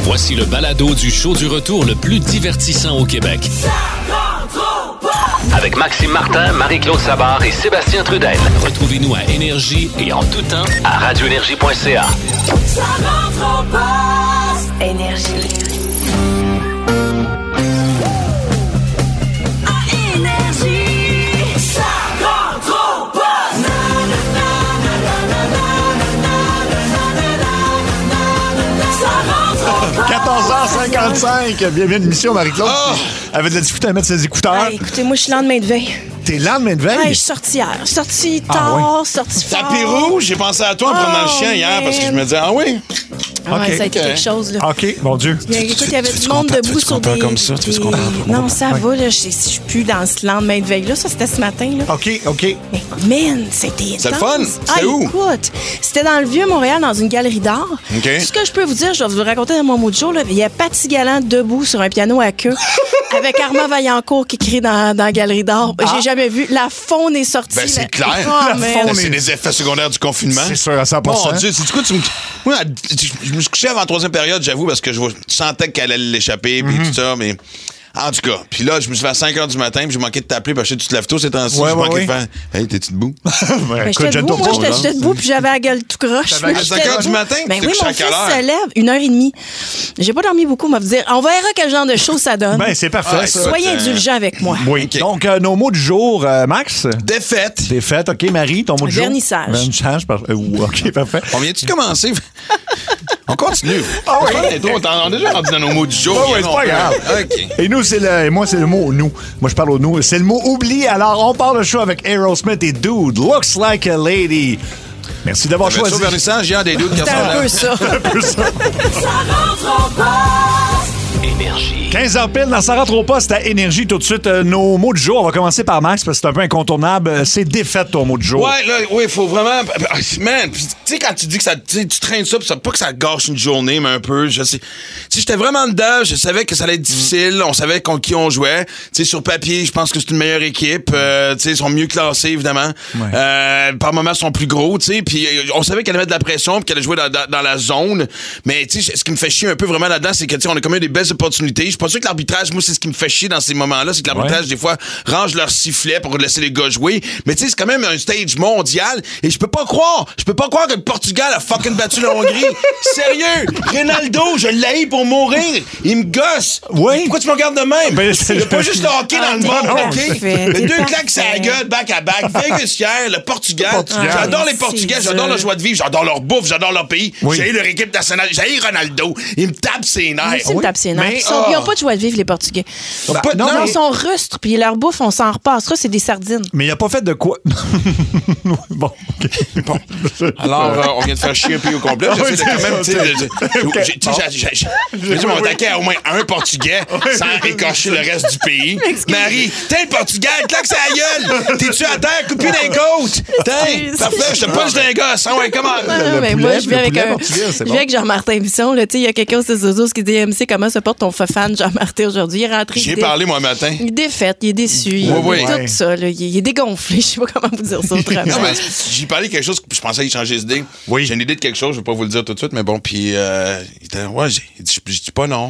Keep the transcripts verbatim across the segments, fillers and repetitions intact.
Voici le balado du show du retour le plus divertissant au Québec. Ça rentre au poste! Avec Maxime Martin, Marie-Claude Savard et Sébastien Trudel. Retrouvez-nous à Énergie et en tout temps à radio énergie point c a. Ça rentre au poste! Énergie. quatorze heures cinquante-cinq, bienvenue à l'émission, Marie-Claude. Oh! Elle avait de la difficulté à mettre ses écouteurs. Ah, écoutez, moi, je suis lendemain de veille. T'es lendemain de veille? Ouais, je suis sortie hier. Je suis sortie tard, ah, oui. sortie fort. Tapis rouge, j'ai pensé à toi en prenant oh, le chien hier parce que je me disais, ah oui. Ah, okay. ouais, ça a été okay. quelque chose, là. OK, mon Dieu. Il y, a, écoute, il y avait du monde debout sur des... comme ça? Tu veux qu'on parle? Non, ça ouais. va, là. Je suis plus dans ce lendemain de veille-là. Ça, c'était ce matin, là. OK, OK. Mais, man, c'était intense. C'est le fun? C'était ah, où? Écoute, c'était dans le Vieux-Montréal, dans une galerie d'art. OK. Ce que je peux vous dire, je vais vous raconter dans mon mot de jour, là. Il y a Paty Galland debout sur un piano à queue avec Armand Vaillancourt qui crie dans, dans la galerie d'art. Ah. J'ai jamais vu. La faune est sortie. Ben, c'est là. clair. Oh, la faune c'est est... des effets secondaires du confinement. C'est sûr, à cent pour cent. Mon Dieu, c'est du coup, tu me... Moi, je me suis couché avant la troisième période, j'avoue, parce que je sentais qu'elle allait l'échapper, puis mm-hmm. tout ça, mais... En tout cas, puis là, je me suis fait à cinq heures du matin, puis j'ai manqué de t'appeler parce que tu te lèves tôt ces temps-ci. Ouais, j'ai ouais, manqué ouais. de faire. Hey, t'es-tu debout? ben, écoute, j'étais debout, moi, j'étais, j'étais debout, puis j'avais la gueule tout croche. À cinq heures du matin? Ben oui, mon fils se lève, une heure et demie. J'ai pas dormi beaucoup, on va vous dire. On verra quel genre de show ça donne. Ben, c'est parfait. Ah, ça. Soyez euh... indulgents avec moi. Oui. Okay. Donc, euh, nos mots du jour, euh, Max? Défaite. Défaite, OK. Marie, ton mot du jour? Vernissage. Vernissage, parfait. OK, parfait. On vient-tu de commencer? On continue. Ah oui. On est déjà rendu dans nos mots du jour. Ah oui, c'est pas grave. Okay. Et nous, c'est le, moi, c'est le mot nous. Moi, je parle au nous. C'est le mot oubli. Alors, on parle le show avec Aerosmith et Dude Looks Like a Lady. Merci d'avoir choisi. Sur vernissage, il y a des doutes qui C'est un peu ça. C'est un peu ça. Ça rentre au poste. Énergie. quinze heures pile dans Ça rentre au poste à Énergie. Tout de suite, euh, nos mots du jour. On va commencer par Max parce que c'est un peu incontournable. C'est défaite, ton mot du jour. Ouais, là, oui, il faut vraiment... Man, tu sais, quand tu dis que ça, tu traînes ça, pis ça, pas que ça gâche une journée, mais un peu, je sais... Si j'étais vraiment dedans, je savais que ça allait être difficile. On savait contre qui on jouait. Tu sais, sur papier, je pense que c'est une meilleure équipe. Euh, tu sais, ils sont mieux classés, évidemment. Ouais. Euh, par moments, ils sont plus gros, tu sais. Puis on savait qu'elle allait mettre de la pression puis qu'elle allait jouer dans, dans, dans la zone. Mais, tu sais, ce qui me fait chier un peu vraiment là-dedans, c'est que, tu sais, on a quand même des belles opportunités. Je suis pas sûr que l'arbitrage, moi, c'est ce qui me fait chier dans ces moments-là, c'est que l'arbitrage, ouais. des fois, range leur sifflet pour laisser les gars jouer. Mais tu sais, c'est quand même un stage mondial et je peux pas croire, je peux pas croire que le Portugal a fucking battu la Hongrie. Sérieux, Ronaldo, je l'haïs pour mourir. Il me gosse. Oui. Pourquoi tu me regardes de même? Ben, il y a pas juste le hockey dans le monde, OK? Les deux claques sur la gueule, back à back. Vegas hier, le Portugal. Portugal. J'adore les Portugais, j'adore leur joie de vivre, j'adore leur bouffe, j'adore leur pays. Oui. J'ai leur équipe nationale, j'ai Ronaldo. Il me tape ses nerfs. Moi aussi, il me tape ses nerfs. Mais, Ils, sont, oh. ils ont pas de joie de vivre, les Portugais. Bah, non, non, ils sont rustres, puis leur bouffe, on s'en repassera, c'est des sardines. Mais il a pas fait de quoi? Bon, OK. Bon. Alors, euh, on vient de faire chier un pays au complet. Ah, J'essaie oui, de quand même, tu sais, okay. bon. j'ai dit, on attaquait à au moins un Portugais sans écorcher le reste du pays. Marie, t'es le Portugal, claque sa gueule! T'es-tu à terre, coupé d'un côte? T'es, parfait, je te punch d'un gosse. Ah ouais, comment? Non, mais moi, je viens avec un. Je viens avec Jean-Martin Bisson, là, tu sais, il y a quelqu'un de Zozo qui dit M C, comment se porte ton fan Jean-Martin aujourd'hui? Il est rentré. J'ai parlé, moi, matin. Il est défaite, il est déçu. Il oui, est oui. tout ça, là. Il est dégonflé. Je sais pas comment vous dire ça autrement. Non, mais j'ai parlé quelque chose, je pensais qu'il changeait d'idée. Oui. J'ai une idée de quelque chose, je vais pas vous le dire tout de suite, mais bon, puis euh, il était, ouais, j'ai, il dit, je dis pas non.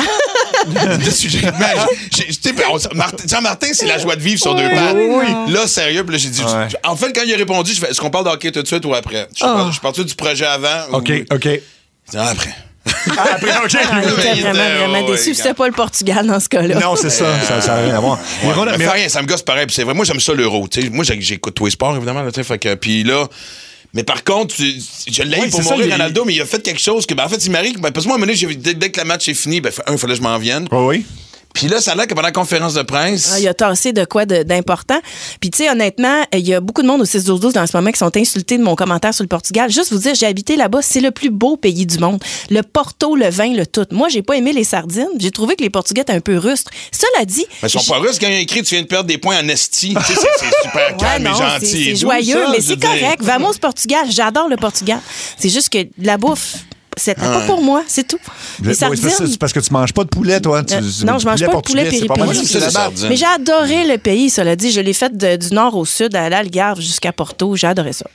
Jean-Martin, c'est la joie de vivre sur oui, deux pattes. Oui, oui. Là, sérieux, puis là, j'ai dit. Ouais. En fait, quand il a répondu, je fais, est-ce qu'on parle d'hockey tout de suite ou après? Je oh. suis parti du projet avant. OK, ou... OK. Ah, après. Ah, après, OK. Ah, il était vraiment, vraiment oh, déçu. Ouais, c'était pas le Portugal dans ce cas-là. Non, c'est ça. Ça n'a rien à voir. Ouais, mais, mais, mais rien, ça me gosse pareil. Puis c'est vrai, moi, j'aime ça l'euro. T'sais. Moi, j'écoute tous les sports, évidemment. Là, fait que, puis là. Mais par contre, je l'ai oui, pour mourir, ça, Ronaldo, il... mais il a fait quelque chose que, ben, en fait, il m'arrive. Ben, parce que moi, à un moment donné, dès, dès que le match est fini, ben, un, il fallait que je m'en vienne. Oh, oui. Puis là, ça a l'air que pendant la conférence de presse... Ah, il a tassé de quoi de, d'important. Puis, tu sais, honnêtement, il y a beaucoup de monde au six douze douze dans ce moment qui sont insultés de mon commentaire sur le Portugal. Juste vous dire, j'ai habité là-bas, c'est le plus beau pays du monde. Le Porto, le vin, le tout. Moi, j'ai pas aimé les sardines. J'ai trouvé que les Portugais étaient un peu rustres. Cela dit... Mais ils sont pas rustres. Quand il a écrit « Tu viens de perdre des points en esti », tu sais, c'est, c'est super calme ouais, non, et gentil. C'est, c'est et joyeux, ça, mais c'est correct. Dire... Vamos Portugal. J'adore le Portugal. C'est juste que la bouffe... C'était ah. pas pour moi, c'est tout. Les sardines... oui, c'est parce que tu manges pas de poulet, toi. Tu, euh, non, je mange pas de poulet péripéri. Mais j'ai adoré le pays, cela dit. Je l'ai fait de, du nord au sud, à l'Algarve jusqu'à Porto. J'ai adoré ça.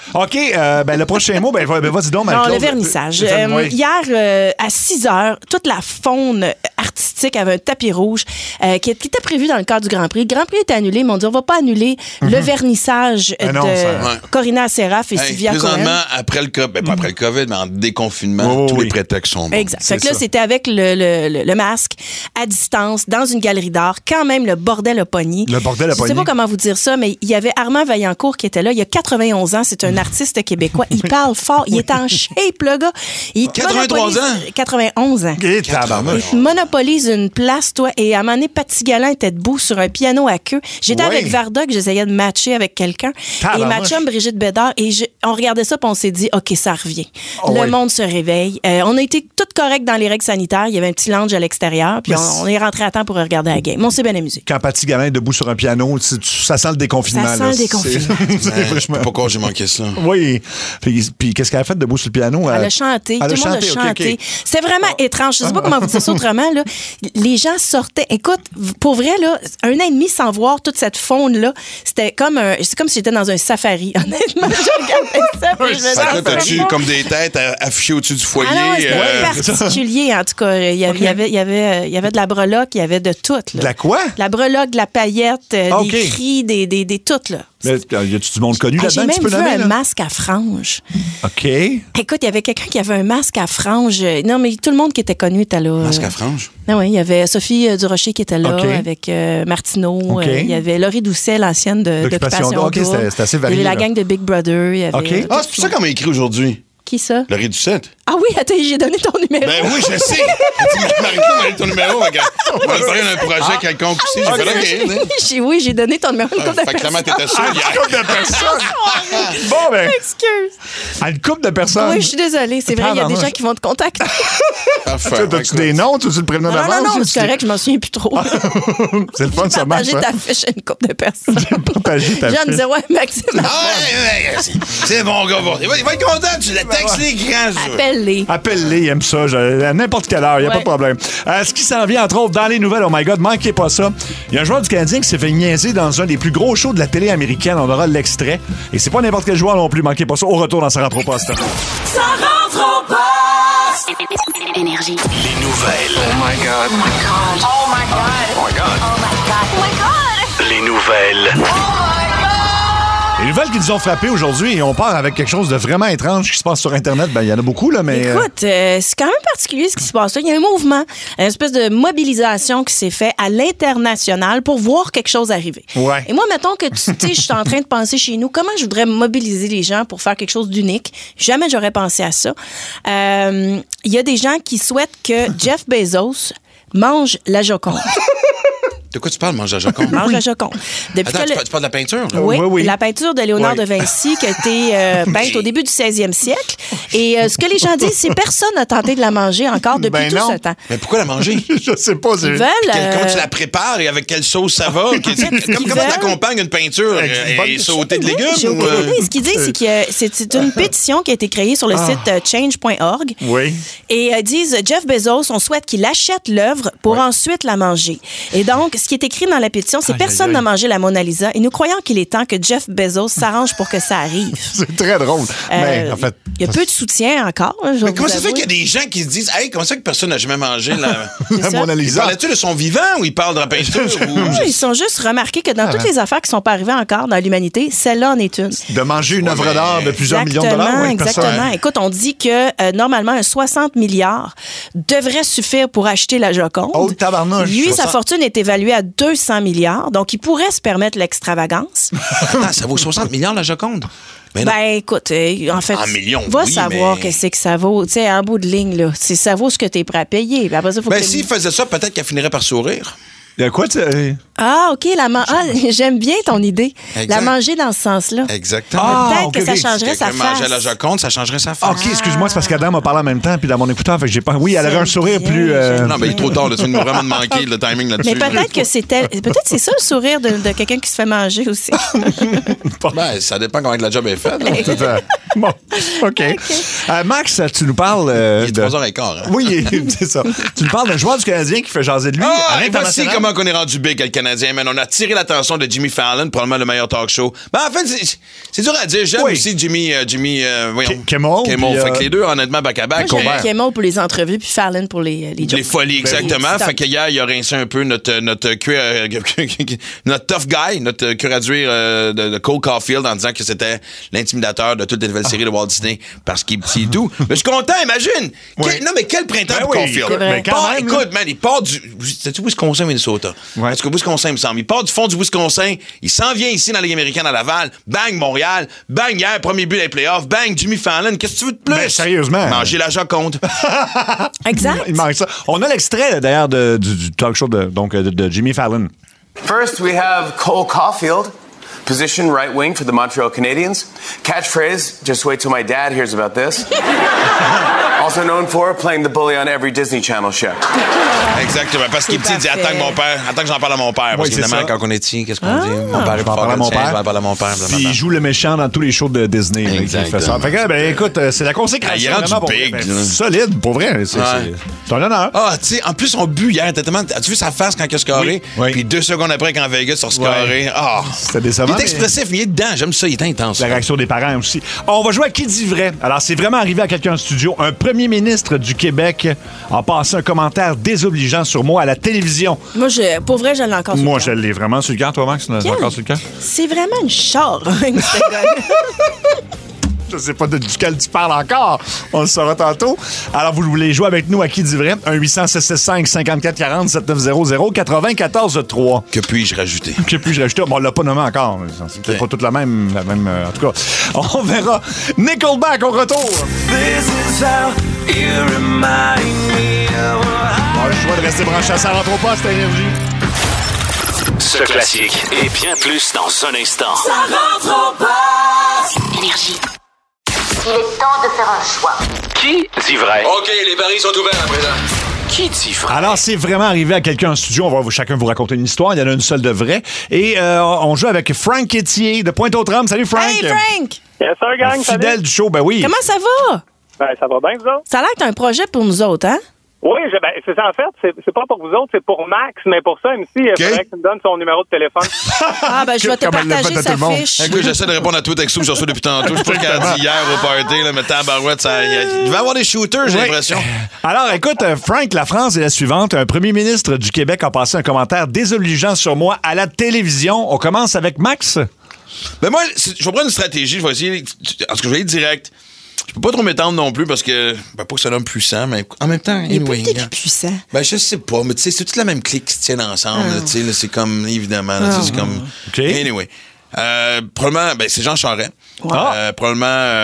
OK, euh, ben, le prochain mot, ben, va- ben vas-y donc, Non, Marie-Claude. le vernissage. Euh, Euh, oui. Hier, euh, à six heures, toute la faune artistique avait un tapis rouge euh, qui, qui était prévu dans le cadre du Grand Prix. Le Grand Prix est annulé, mais on dit on va pas annuler le vernissage Ah de non, ça- Ouais. Corina Seraf et Hey, Sylvia présentement, Cohen. après le COVID, ben, pas après le COVID, mais en déconfinement, Oui, tous oui. les prétextes sont bons. Exact. C'est Fait que là, ça. c'était avec le, le, le, le masque, à distance, dans une galerie d'art. Quand même, le bordel a pogné. Le bordel a Je sais pogné. pas comment vous dire ça, mais il y avait Armand Vaillancourt qui était là. Il a quatre-vingt-onze ans. C'est un artiste québécois. Il parle fort. Il est en shape, le gars. Il quatre-vingt-trois monopolise- ans? quatre-vingt-onze ans. OK, tabarnouche. Il monopolise une place, toi. Et à un moment donné, Paty Galland était debout sur un piano à queue. J'étais Ouais. avec Varda, que j'essayais de matcher avec quelqu'un. Et Tabarnouche. ma chum, Brigitte Bédard, et je- on regardait ça, puis on s'est dit, OK, ça revient. Oh, le ouais. monde se réveille. Euh, on a été tout correct dans les règles sanitaires. Il y avait un petit lounge à l'extérieur, puis Mais on, on est rentré à temps pour regarder la game. On s'est bien amusé. Quand Paty Galland est debout sur un piano, tu- tu- ça sent le déconfinement. Ça sent là. le déconfinement. C'est- c'est Ouais, je sais vachement- pas pourquoi j'ai manqué ça. Oui. Puis, puis qu'est-ce qu'elle a fait debout sur le piano? Elle a chanté. Elle Tout le monde a chanté, ok, chanté. ok. C'était vraiment étrange. Je sais pas comment vous dire ça autrement. Là. Les gens sortaient. Écoute, pour vrai, là, un an et demi sans voir toute cette faune-là, c'était comme un, c'est comme si j'étais dans un safari. Honnêtement, je regardais ça. puis je me Fait que là, disais, t'as-tu c'est comme des têtes à- affichées au-dessus du foyer? Ah non, c'était euh, particulier, en tout cas. Il y avait, il y avait, il y avait, il y avait de la breloque, il y avait de tout. Là. De la quoi? De la breloque, de la paillette, euh, Ah, ok. des cris, des, des, des tout, là. Mais, euh, y a-tu du monde connu Ah, là-dedans? j'ai que tu même peux vu nommer, un là? masque à franges. OK. Écoute, il y avait quelqu'un qui avait un masque à franges. Non, mais tout le monde qui était connu était là. Masque à franges. Ah oui, il y avait Sophie euh, Durocher qui était là, OK. avec euh, Martineau. OK. Euh, il y avait Laurie Doucet, l'ancienne de D'Occupation d'Occupation Double. OK, Double. c'était- c'était assez Il y varié, avait la là. gang de Big Brother. Il y avait, OK. euh, Ah, c'est pour ça qu'on m'a écrit aujourd'hui. Qui ça? Le Réducette. Ah oui, attends, j'ai donné ton numéro. Ben oui, je sais. Elle dit, Marie-Claude m'a donné ton numéro. fait que On va parler d'un projet quelconque aussi. J'ai fait, OK. hein. J'ai- oui, j'ai donné ton numéro à une couple de Fait que clairement, personnes. t'étais sûr Une hier. couple de personnes. Bon, ben, Excuse. à une couple de personnes. Oui, je suis désolée. C'est vrai, il y a des Tabarnouche. gens qui vont te contacter. Parfait. Tu- T'as-tu des noms? Tu veux le prévenir Non, non, d'avance? non, ou c'est tu- correct, je m'en souviens plus trop. C'est le fun, ça marche. Partager hein? ta fiche à une couple de personnes. Partager ta Les gens me fiche. disaient, ouais, Maxime, Ah, ouais, ouais, c'est- c'est bon, gars. bon. Il va, il va être content. Tu le textes les grands. ça. appelle-les. Appelle-les, ils aiment ça, je- à n'importe quelle heure, il n'y a Ouais. pas de problème. Euh, ce qui s'en vient, entre autres, dans les nouvelles, oh my God, manquez pas ça. Il y a un joueur du Canadien qui s'est fait niaiser dans un des plus gros shows de la télé américaine. On aura l'extrait. Et c'est pas n'importe quel joueur non plus, manquez pas ça. Au retour dans sa rentre au poste. Ça rentre au poste. Les Énergie. nouvelles. Oh my God. Oh my God. Oh my God. Oh my God. Oh my God. Les nouvelles. Les nouvelles qui nous ont frappés aujourd'hui, et on part avec quelque chose de vraiment étrange qui se passe sur Internet. Ben, il y en a beaucoup, là, mais. euh, Écoute, euh, c'est quand même particulier ce qui se passe là. Il y a un mouvement, une espèce de mobilisation qui s'est fait à l'international pour voir quelque chose arriver. Ouais. Et moi, mettons que tu sais, je suis en train de penser chez nous, comment je voudrais mobiliser les gens pour faire quelque chose d'unique. Jamais j'aurais pensé à ça. Euh, Il y a des gens qui souhaitent que Jeff Bezos mange la Joconde. De quoi tu parles, mange à Joconde? Mange la Joconde. Depuis Attends, que tu le- parles, tu parles de la peinture? là? Oui, Oui, oui. la peinture de Léonard Oui. de Vinci qui a été euh, peinte au début du seizième siècle. Et euh, ce que les gens disent, c'est que personne n'a tenté de la manger encore depuis Ben tout non. ce temps. Mais pourquoi la manger? Je sais pas. c'est- Ils veulent. Quel- euh, Comment tu la prépares et avec quelle sauce ça va? Que- tu sais, comme, Ils comment veulent- t'accompagnes une peinture? Avec une bonne- Et sauter de Oui, légumes? j'ai ou, aucune euh, idée. Ce qu'ils disent, c'est que euh, c'est c'est une pétition qui a été créée sur le site euh, change point org. Oui. Et euh, disent Jeff Bezos, on souhaite qu'il achète l'œuvre pour ensuite la manger. Et donc, ce qui est écrit dans la pétition, c'est Aïe, personne aïe, aïe. n'a mangé la Mona Lisa. Et nous croyons qu'il est temps que Jeff Bezos s'arrange pour que ça arrive. C'est très drôle. Mais Euh, en fait. il y a peu de soutien encore. hein, je Mais vais comment vous ça se fait avouer. qu'il y a des gens qui se disent, hey, comment ça que personne n'a jamais mangé la. C'est La ça. Mona Il Lisa. parlait-tu de son vivant ou il parle de la peinture? ou... Non, ils sont juste remarqués que dans Ah, toutes ben. les affaires qui sont pas arrivées encore dans l'humanité, celle-là en est une. De manger une Ouais, œuvre mais- d'art de plusieurs millions de dollars. Oui, exactement. personne. Écoute, on dit que euh, normalement, un soixante milliards devrait suffire pour acheter la Joconde. Oh, tabarnouche. Lui, sa soixante fortune est évaluée à deux cents milliards, donc il pourrait se permettre l'extravagance. Attends, ça vaut soixante milliards la Joconde? Mais non. Ben, écoute, euh, en fait, En millions, va oui, savoir mais- qu'est-ce que ça vaut. Tu sais, en bout de ligne, là, c'est- ça vaut ce que tu es prêt à payer. Puis après ça, faut Ben, que- s'il faisait ça, peut-être qu'elle finirait par sourire. Il y a quoi, tu sais? Ah, OK, la man- ah, j'aime bien ton idée. Exact. La manger dans ce sens-là. Exactement. Ah, Peut-être ok, que ça ok. changerait sa Quelqu'un mangeait face. la Joconde, ça changerait sa face. OK, excuse-moi, c'est parce qu'Adam m'a parlé en même temps, puis dans mon écouteur, fait que j'ai pas. Oui, elle aurait un sourire bien, plus. euh, j'aime Non, ben, il est trop tard, là, tu viens de vraiment de manquer le timing là-dessus. Mais peut-être que c'était. Peut-être c'est ça le sourire de, de quelqu'un qui se fait manger aussi. Ben, ça dépend comment la job est faite. là. c'est ça. Bon, OK. Euh, Max, tu nous parles... Euh, Il est de... trois heures quinze. Hein? Oui, c'est ça. Tu nous parles d'un joueur du Canadien qui fait jaser de lui Ah, à et voici l'international. comment on est rendu big, le Canadien, man. On a tiré l'attention de Jimmy Fallon, probablement le meilleur talk show. Ben, en fait, c'est, c'est dur à dire. J'aime Oui. aussi Jimmy... Euh, Jimmy euh, voyons. K- Kimmel, Kimmel. puis, Fait que euh, les deux, honnêtement, back-à-back. Moi, mais- j'ai Kimmel pour les entrevues, puis Fallon pour les, les jokes. Les folies, exactement. Ben, fait que hier, il a rincé un peu notre notre cuir, euh, notre tough guy, notre cure à duire euh, de, de Cole Caulfield en disant que c'était l'intimidateur de toutes les nouvelles séries de Walt Disney parce qu'il est petit et doux. Mais je suis content, imagine! Oui. Quel- non, mais quel printemps Ben pour oui, Caulfield! c'est vrai. mais quand Part- même, là. écoute, man, il part du... Sais-tu Wisconsin, Minnesota? Ouais. Parce que Wisconsin, il me semble. Il part du fond du Wisconsin, il s'en vient ici dans la Ligue américaine à Laval, bang, Montréal, bang, hier, premier but des playoffs, bang, Jimmy Fallon, qu'est-ce que tu veux de plus? Ben, sérieusement. Manger l'argent compte. Exact. Il manque ça. On a l'extrait, là, d'ailleurs, de, du, du talk show de, donc, de, de Jimmy Fallon. First, we have Cole Caulfield, position right wing for the Montreal Canadiens. Catchphrase, just wait till my dad hears about this. Also known for playing the bully on every Disney Channel show. Exactement. Parce qu'il est petit, il dit parfait. attends que mon père, attends que j'en parle à mon père. Parce Oui, c'est qu'évidemment, ça. quand on est petit, qu'est-ce qu'on dit? Mon père est Je vais pas en parler à fort, mon tiens, père. je vais en parler à mon père. Puis il blablabla. joue le méchant dans tous les shows de Disney. là, qui Exactement. fait ça. Fait que, ben, écoute, euh, c'est la consécration. Ah, il est rendu vraiment, pour big, vrai. Ben, là. solide, pour vrai. C'est, Ouais. c'est, c'est un honneur. Ah, tu sais, en plus, son but hier était tellement. As-tu vu sa face quand il a scoré? Oui, oui. Puis deux secondes après, quand Vegas a scoré. Ah! C'était décevant, Il est mais- expressif, mais il est dedans. J'aime ça, il est intense. La réaction des parents aussi. On va jouer à qui dit vrai. Alors, c'est vraiment arrivé à quelqu'un en studio. Un premier ministre du Québec a passé un commentaire désobligeant sur moi à la télévision. Moi, je, pour vrai, je l'ai encore sur Moi, le je cœur. l'ai vraiment sur le cœur, toi, Max? Tu l'as Quel- encore sur le cœur? C'est vraiment une charogne, ce gars. Je sais pas de duquel tu parles encore. On le saura tantôt. Alors, vous voulez jouer avec nous à qui dit vrai? un huit cents six six cinq cinquante-quatre quarante sept neuf zéro zéro quatre-vingt-quatorze trois. Que puis-je rajouter? Que puis-je rajouter? Bon, on l'a pas nommé encore. C'est peut-être pas toute la même. La même euh, en tout cas, on verra. Nickelback au retour. On a le choix de rester branché à ça rentre au poste, énergie. Ce classique et bien plus dans un instant. Ça rentre au poste. Énergie. Il est temps de faire un choix. Qui dit vrai? OK, les paris sont ouverts à présent. Qui dit vrai? Alors, c'est vraiment arrivé à quelqu'un en studio. On va vous- chacun vous raconter une histoire. Il y en a une seule de vraie. Et euh, on joue avec Frank Etier de Pointe-aux-Trembles. Salut, Frank. Hey, Frank! Yes, sir, gang, Fidèle salut. du show, ben oui. Comment ça va? Ben, ça va bien, vous autres? Ça a l'air que t'as un projet pour nous autres, hein? Oui, je, ben, c'est ça, en fait, c'est, c'est pas pour vous autres, c'est pour Max, mais pour ça, M C, il faudrait que tu me donnes son numéro de téléphone. Ah, ben, je vais te Comme elle l'a partager fait à sa tout le monde. fiche. Écoute, j'essaie de répondre à tous les textos que je reçois depuis tantôt. Je sais pas ce qu'elle a dit hier au party, là, mais tabarouette, ça. Il y a- il devait y avoir des shooters, j'ai Oui. l'impression. Alors, écoute, euh, Frank, la phrase est la suivante. Un premier ministre du Québec a passé un commentaire désobligeant sur moi à la télévision. On commence avec Max. Ben moi, c'est- je vais prendre une stratégie. Je vais essayer. En tout cas, je vais aller direct. Je peux pas trop m'étendre non plus parce que. Ben, pas que c'est un homme puissant, mais en même temps, Il est anyway, pas gars. puissant. Ben, je sais pas, mais tu sais, c'est toute la même clique qui se tiennent ensemble, là, tu sais, là, c'est comme, évidemment, là, tu sais, c'est comme. OK. Anyway. Euh, probablement, ben, c'est Jean Charest. Ah. Euh, probablement,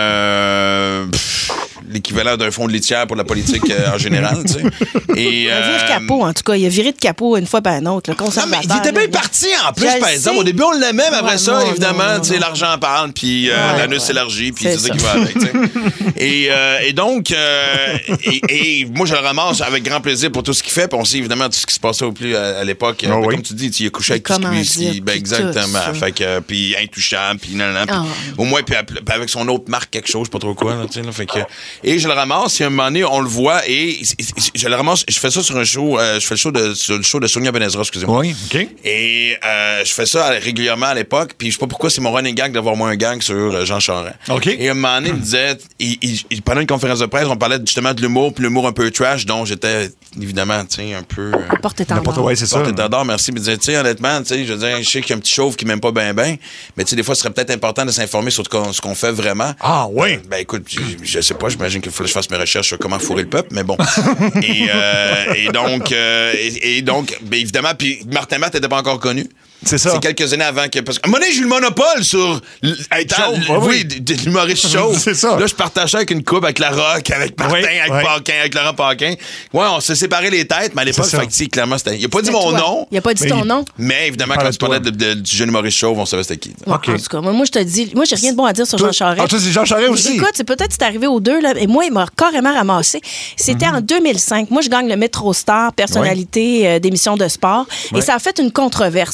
euh, pff, l'équivalent d'un fonds de litière pour la politique euh, en général, tu sais. Et, Il a viré euh, capot, en tout cas. Il a viré de capot une fois par une autre. Le non, mais conservateur. il était bien là. parti en plus, Je le par exemple. sais. Au début, on l'aimait, mais après Ouais, ça, non, évidemment, non, tu sais, non. l'argent parle, puis euh, Ouais, l'anus ouais. s'élargit, puis C'est c'est ça ça. qui va avec, tu sais. et, euh, et donc, euh, et, et moi, je le ramasse avec grand plaisir pour tout ce qu'il fait, puis on sait évidemment tout ce qui se passait au plus à, à l'époque. Ah Ben, oui. Comme tu dis, il a couché avec Les tout ce qui lui- commandites, ben, puis exactement. tout ça. Fait que, euh, puis intouchable, puis nan, nan, puis Ah. au moins, puis puis avec son autre marque, quelque chose, pas trop quoi, là, tu sais, là, fait que, et je le ramasse, et à un moment donné, on le voit, et je le ramasse, je fais ça sur un show, euh, je fais le show de, sur le show de Sonia Benezra, excusez-moi. Oui, OK. Et euh, je fais ça régulièrement à l'époque, puis je sais pas pourquoi c'est mon running gag d'avoir moins un gang sur euh, Jean Charest. OK. Et à un moment donné, il me disait, il, il- il- pendant une conférence de presse, on parlait justement de l'humour, puis l'humour un peu trash, dont j'étais évidemment, tu sais, un peu. euh, Porte-étendard. N'importe ouais, c'est ça. Porte-étendard, merci. Mais il disait, tu sais, honnêtement, tu sais, je veux dire, je sais qu'il y a un petit chauve qui m'aime pas bien, bien, mais tu sais, des fois, ce serait peut-être important de s'informer sur ce qu'on, ce qu'on fait vraiment. Ah, oui. Ben écoute, je, je sais pas, j'imagine qu'il faut que je fasse mes recherches sur comment fourrer le peuple, mais bon. et, euh, et donc, euh, et, et donc, ben évidemment, puis Martin Matt n'était pas encore connu. C'est ça. C'est quelques années avant que. Parce que à un moment donné, j'ai eu le monopole sur. l- étant, Chauve, l- ouais, oui, oui. de, de l'humoriste chauve. C'est ça. Là, je partageais avec une coupe, avec La Rock, avec Martin, Oui, avec oui. Paquin, avec Laurent Paquin. Ouais, on s'est séparés les têtes, mais à l'époque, C'est ça. fait que, tu sais, clairement, c'était. Il a pas dit C'est mon toi. nom. Il a pas dit Mais ton il- nom. Mais évidemment, Il quand parlait tu parlais de de- de- du jeune humoriste chauve, on savait c'était qui. Ouais, OK. En tout cas, moi, moi, je te dis, moi, j'ai rien de bon à dire sur Toi- Jean Charest. Ah, toi, c'est Jean Charest aussi? Écoute, c'est peut-être c'est arrivé aux deux, là, et moi, il m'a carrément ramassé. C'était Mhm. en deux mille cinq. Moi, je gagne le Métro Star, personnalité euh, d'émission de sport. Ouais. Et ça a fait une controverse, parce que, voyons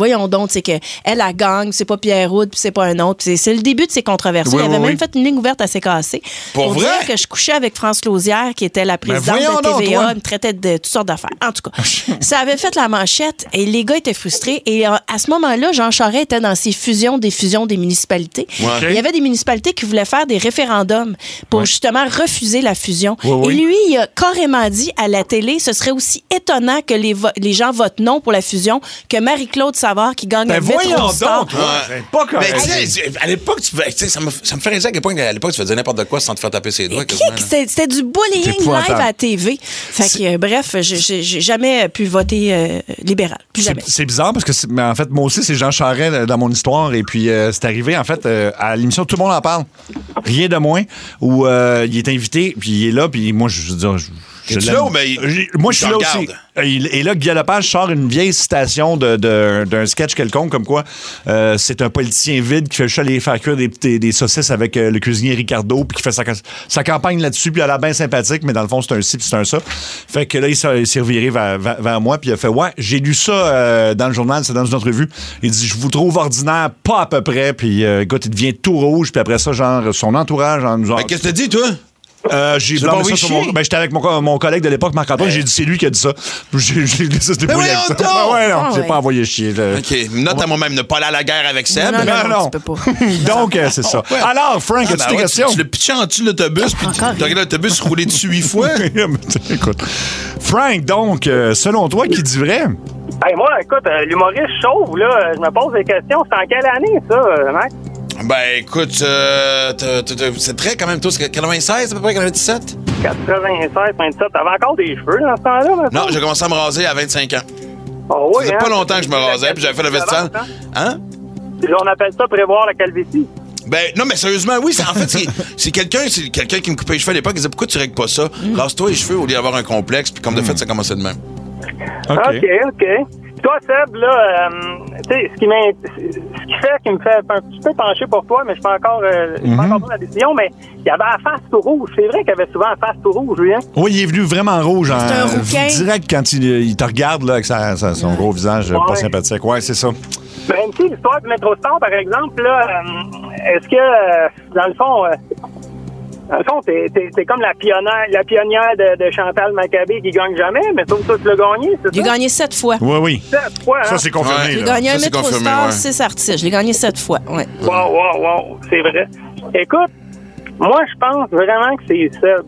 voyons donc, c'est qu'elle, elle gagne, c'est pas Pierre Houd, puis c'est pas un autre. C'est, c'est le début de ces controverses. Oui, il avait oui, même oui. fait une ligne ouverte à s'est cassée. Pour, pour vrai? dire que je couchais avec France Lausière, qui était la présidente voyons de T V A. donc, toi. Elle me traitait de toutes sortes d'affaires. En tout cas, ça avait fait la manchette et les gars étaient frustrés. Et euh, à ce moment-là, Jean Charest était dans ses fusions, des fusions des municipalités. Ouais. Il y avait des municipalités qui voulaient faire des référendums pour justement refuser la fusion. Oui, oui. Et lui, il a carrément dit à la télé, ce serait aussi étonnant que les, vo- les gens votent non pour la fusion que Marie-Claude Savard qui gagne Ben un voyons Métro-Star. donc, toi. C'est pas correct. Mais tu sais, à l'époque, tu, tu sais, ça me, ça me fait réaliser à quel point à l'époque, tu faisais n'importe quoi sans te faire taper ses doigts. quasiment, là. C'était, c'était du bullying C'est live épouvantable. à la T V. Fait que, euh, bref, j'ai, j'ai j'ai jamais pu voter euh, libéral. Plus jamais. C'est, c'est bizarre parce que, c'est- mais en fait, moi aussi, c'est Jean Charest euh, dans mon histoire. Et puis, euh, c'est arrivé, en fait, euh, à l'émission Tout le monde en parle. Rien de moins. Où euh, il est invité, puis il est là, puis moi, je veux dire. je- je Es-tu l'aime. là ou ben, il- J'ai- Moi, je suis il là te aussi. regarde? Et, il- et là, Guy Lepage sort une vieille citation de, de- d'un sketch quelconque, comme quoi euh, c'est un politicien vide qui fait juste aller faire cuire des, des, des saucisses avec euh, le cuisinier Ricardo, puis qui fait sa, sa campagne là-dessus, puis elle a l'air bien sympathique, mais dans le fond, c'est un ci, puis c'est un ça. Fait que là, il s'est, il s'est reviré vers, vers, vers moi, puis il a fait « Ouais, j'ai lu ça euh, dans le journal, c'est dans une entrevue. » Il dit « Je vous trouve ordinaire, pas à peu près. » Puis, euh, écoute, il devient tout rouge, puis après ça, genre, son entourage en nous a... Ben, qu'est-ce que t'as dit, toi? Euh, j'ai Tu blâmé l'as ça envoyé sur mon... chier? Ben, j'étais avec mon, co- mon collègue de l'époque, Marc-Antoine, j'ai dit c'est lui qui a dit ça. J'ai, j'ai laissé se débrouiller voyons avec ça. donc! Ben ouais, non, Ah j'ai ouais. pas envoyé chier. là. OK. Note à moi-même, ne pas aller à la guerre avec Seb. Non, non, Non, non. tu peux pas. Donc, euh, c'est ça. Alors, Frank, Ah, as-tu ben des ouais, questions? Tu, tu l'as pitché en dessous de l'autobus, puis tu Encore. as regardé l'autobus rouler dessus huit fois. Écoute. Frank, donc, euh, selon toi, qui dit vrai? Hey, moi, écoute, euh, l'humoriste chauve, là, euh, je me pose des questions. C'est en quelle année, ça, euh, Max? Ben, écoute, euh, t'as- t'as- t'as- c'est très quand même tôt. C'est quatre-vingt-seize, à peu près, quatre-vingt-dix-sept? quatre-vingt-seize, vingt-sept. T'avais encore des cheveux dans ce temps-là, maintenant? Non, j'ai commencé à me raser à vingt-cinq ans. Oh, Ça oui, faisait hein? pas longtemps que je me rasais, puis j'avais fait le festival. Hein? On appelle ça prévoir la calvitie. Ben, non, mais sérieusement, oui, c'est, en fait, c'est, c'est quelqu'un c'est quelqu'un qui me coupait les cheveux à l'époque. Il disait, pourquoi tu règles pas ça? Rase-toi les cheveux au lieu d'avoir un complexe. Puis comme de fait, ça commençait de même. OK. OK, OK. Puis toi, Seb, là, euh, tu sais, ce qui m'in- ce qui fait, qui me fait un petit peu pencher pour toi, mais je suis pas encore, euh, j'ai pas encore pris la décision, mais il y avait la face tout rouge. C'est vrai qu'il y avait souvent la face tout rouge, lui, hein? Oui, il est venu vraiment rouge. En, C'est un rouquin. direct quand il, il te regarde là, avec sa- sa- son gros visage euh, pas Ouais. sympathique. Ouais, c'est ça. Ben, une petite histoire du Métro-Star, par exemple, là, euh, est-ce que, euh, dans le fond, euh, dans le fond, t'es, t'es, t'es comme la pionnière, la pionnière de, de Chantal Maccabé qui gagne jamais, mais sauf que toi, tu l'as gagné, c'est J'ai ça? gagné sept fois. Oui, oui. Sept fois, hein? Ça, c'est confirmé. Ouais. J'ai là. gagné un Ça, c'est Métro confirmé, Star, ouais. six artistes. Je l'ai gagné sept fois. Ouais. Wow, wow, wow, c'est vrai. Écoute, moi, je pense vraiment que c'est Seb.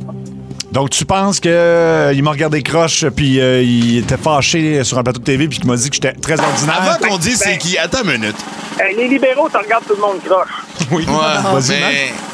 Donc, tu penses qu'il m'a regardé croche, puis euh, il était fâché sur un plateau de T V, puis qu'il m'a dit que j'étais très ordinaire. Avant qu'on dise c'est qui, attends une minute. Hey, les libéraux, ça regarde tout le monde croche. Oui. Ouais, Vas-y, mais... Mac.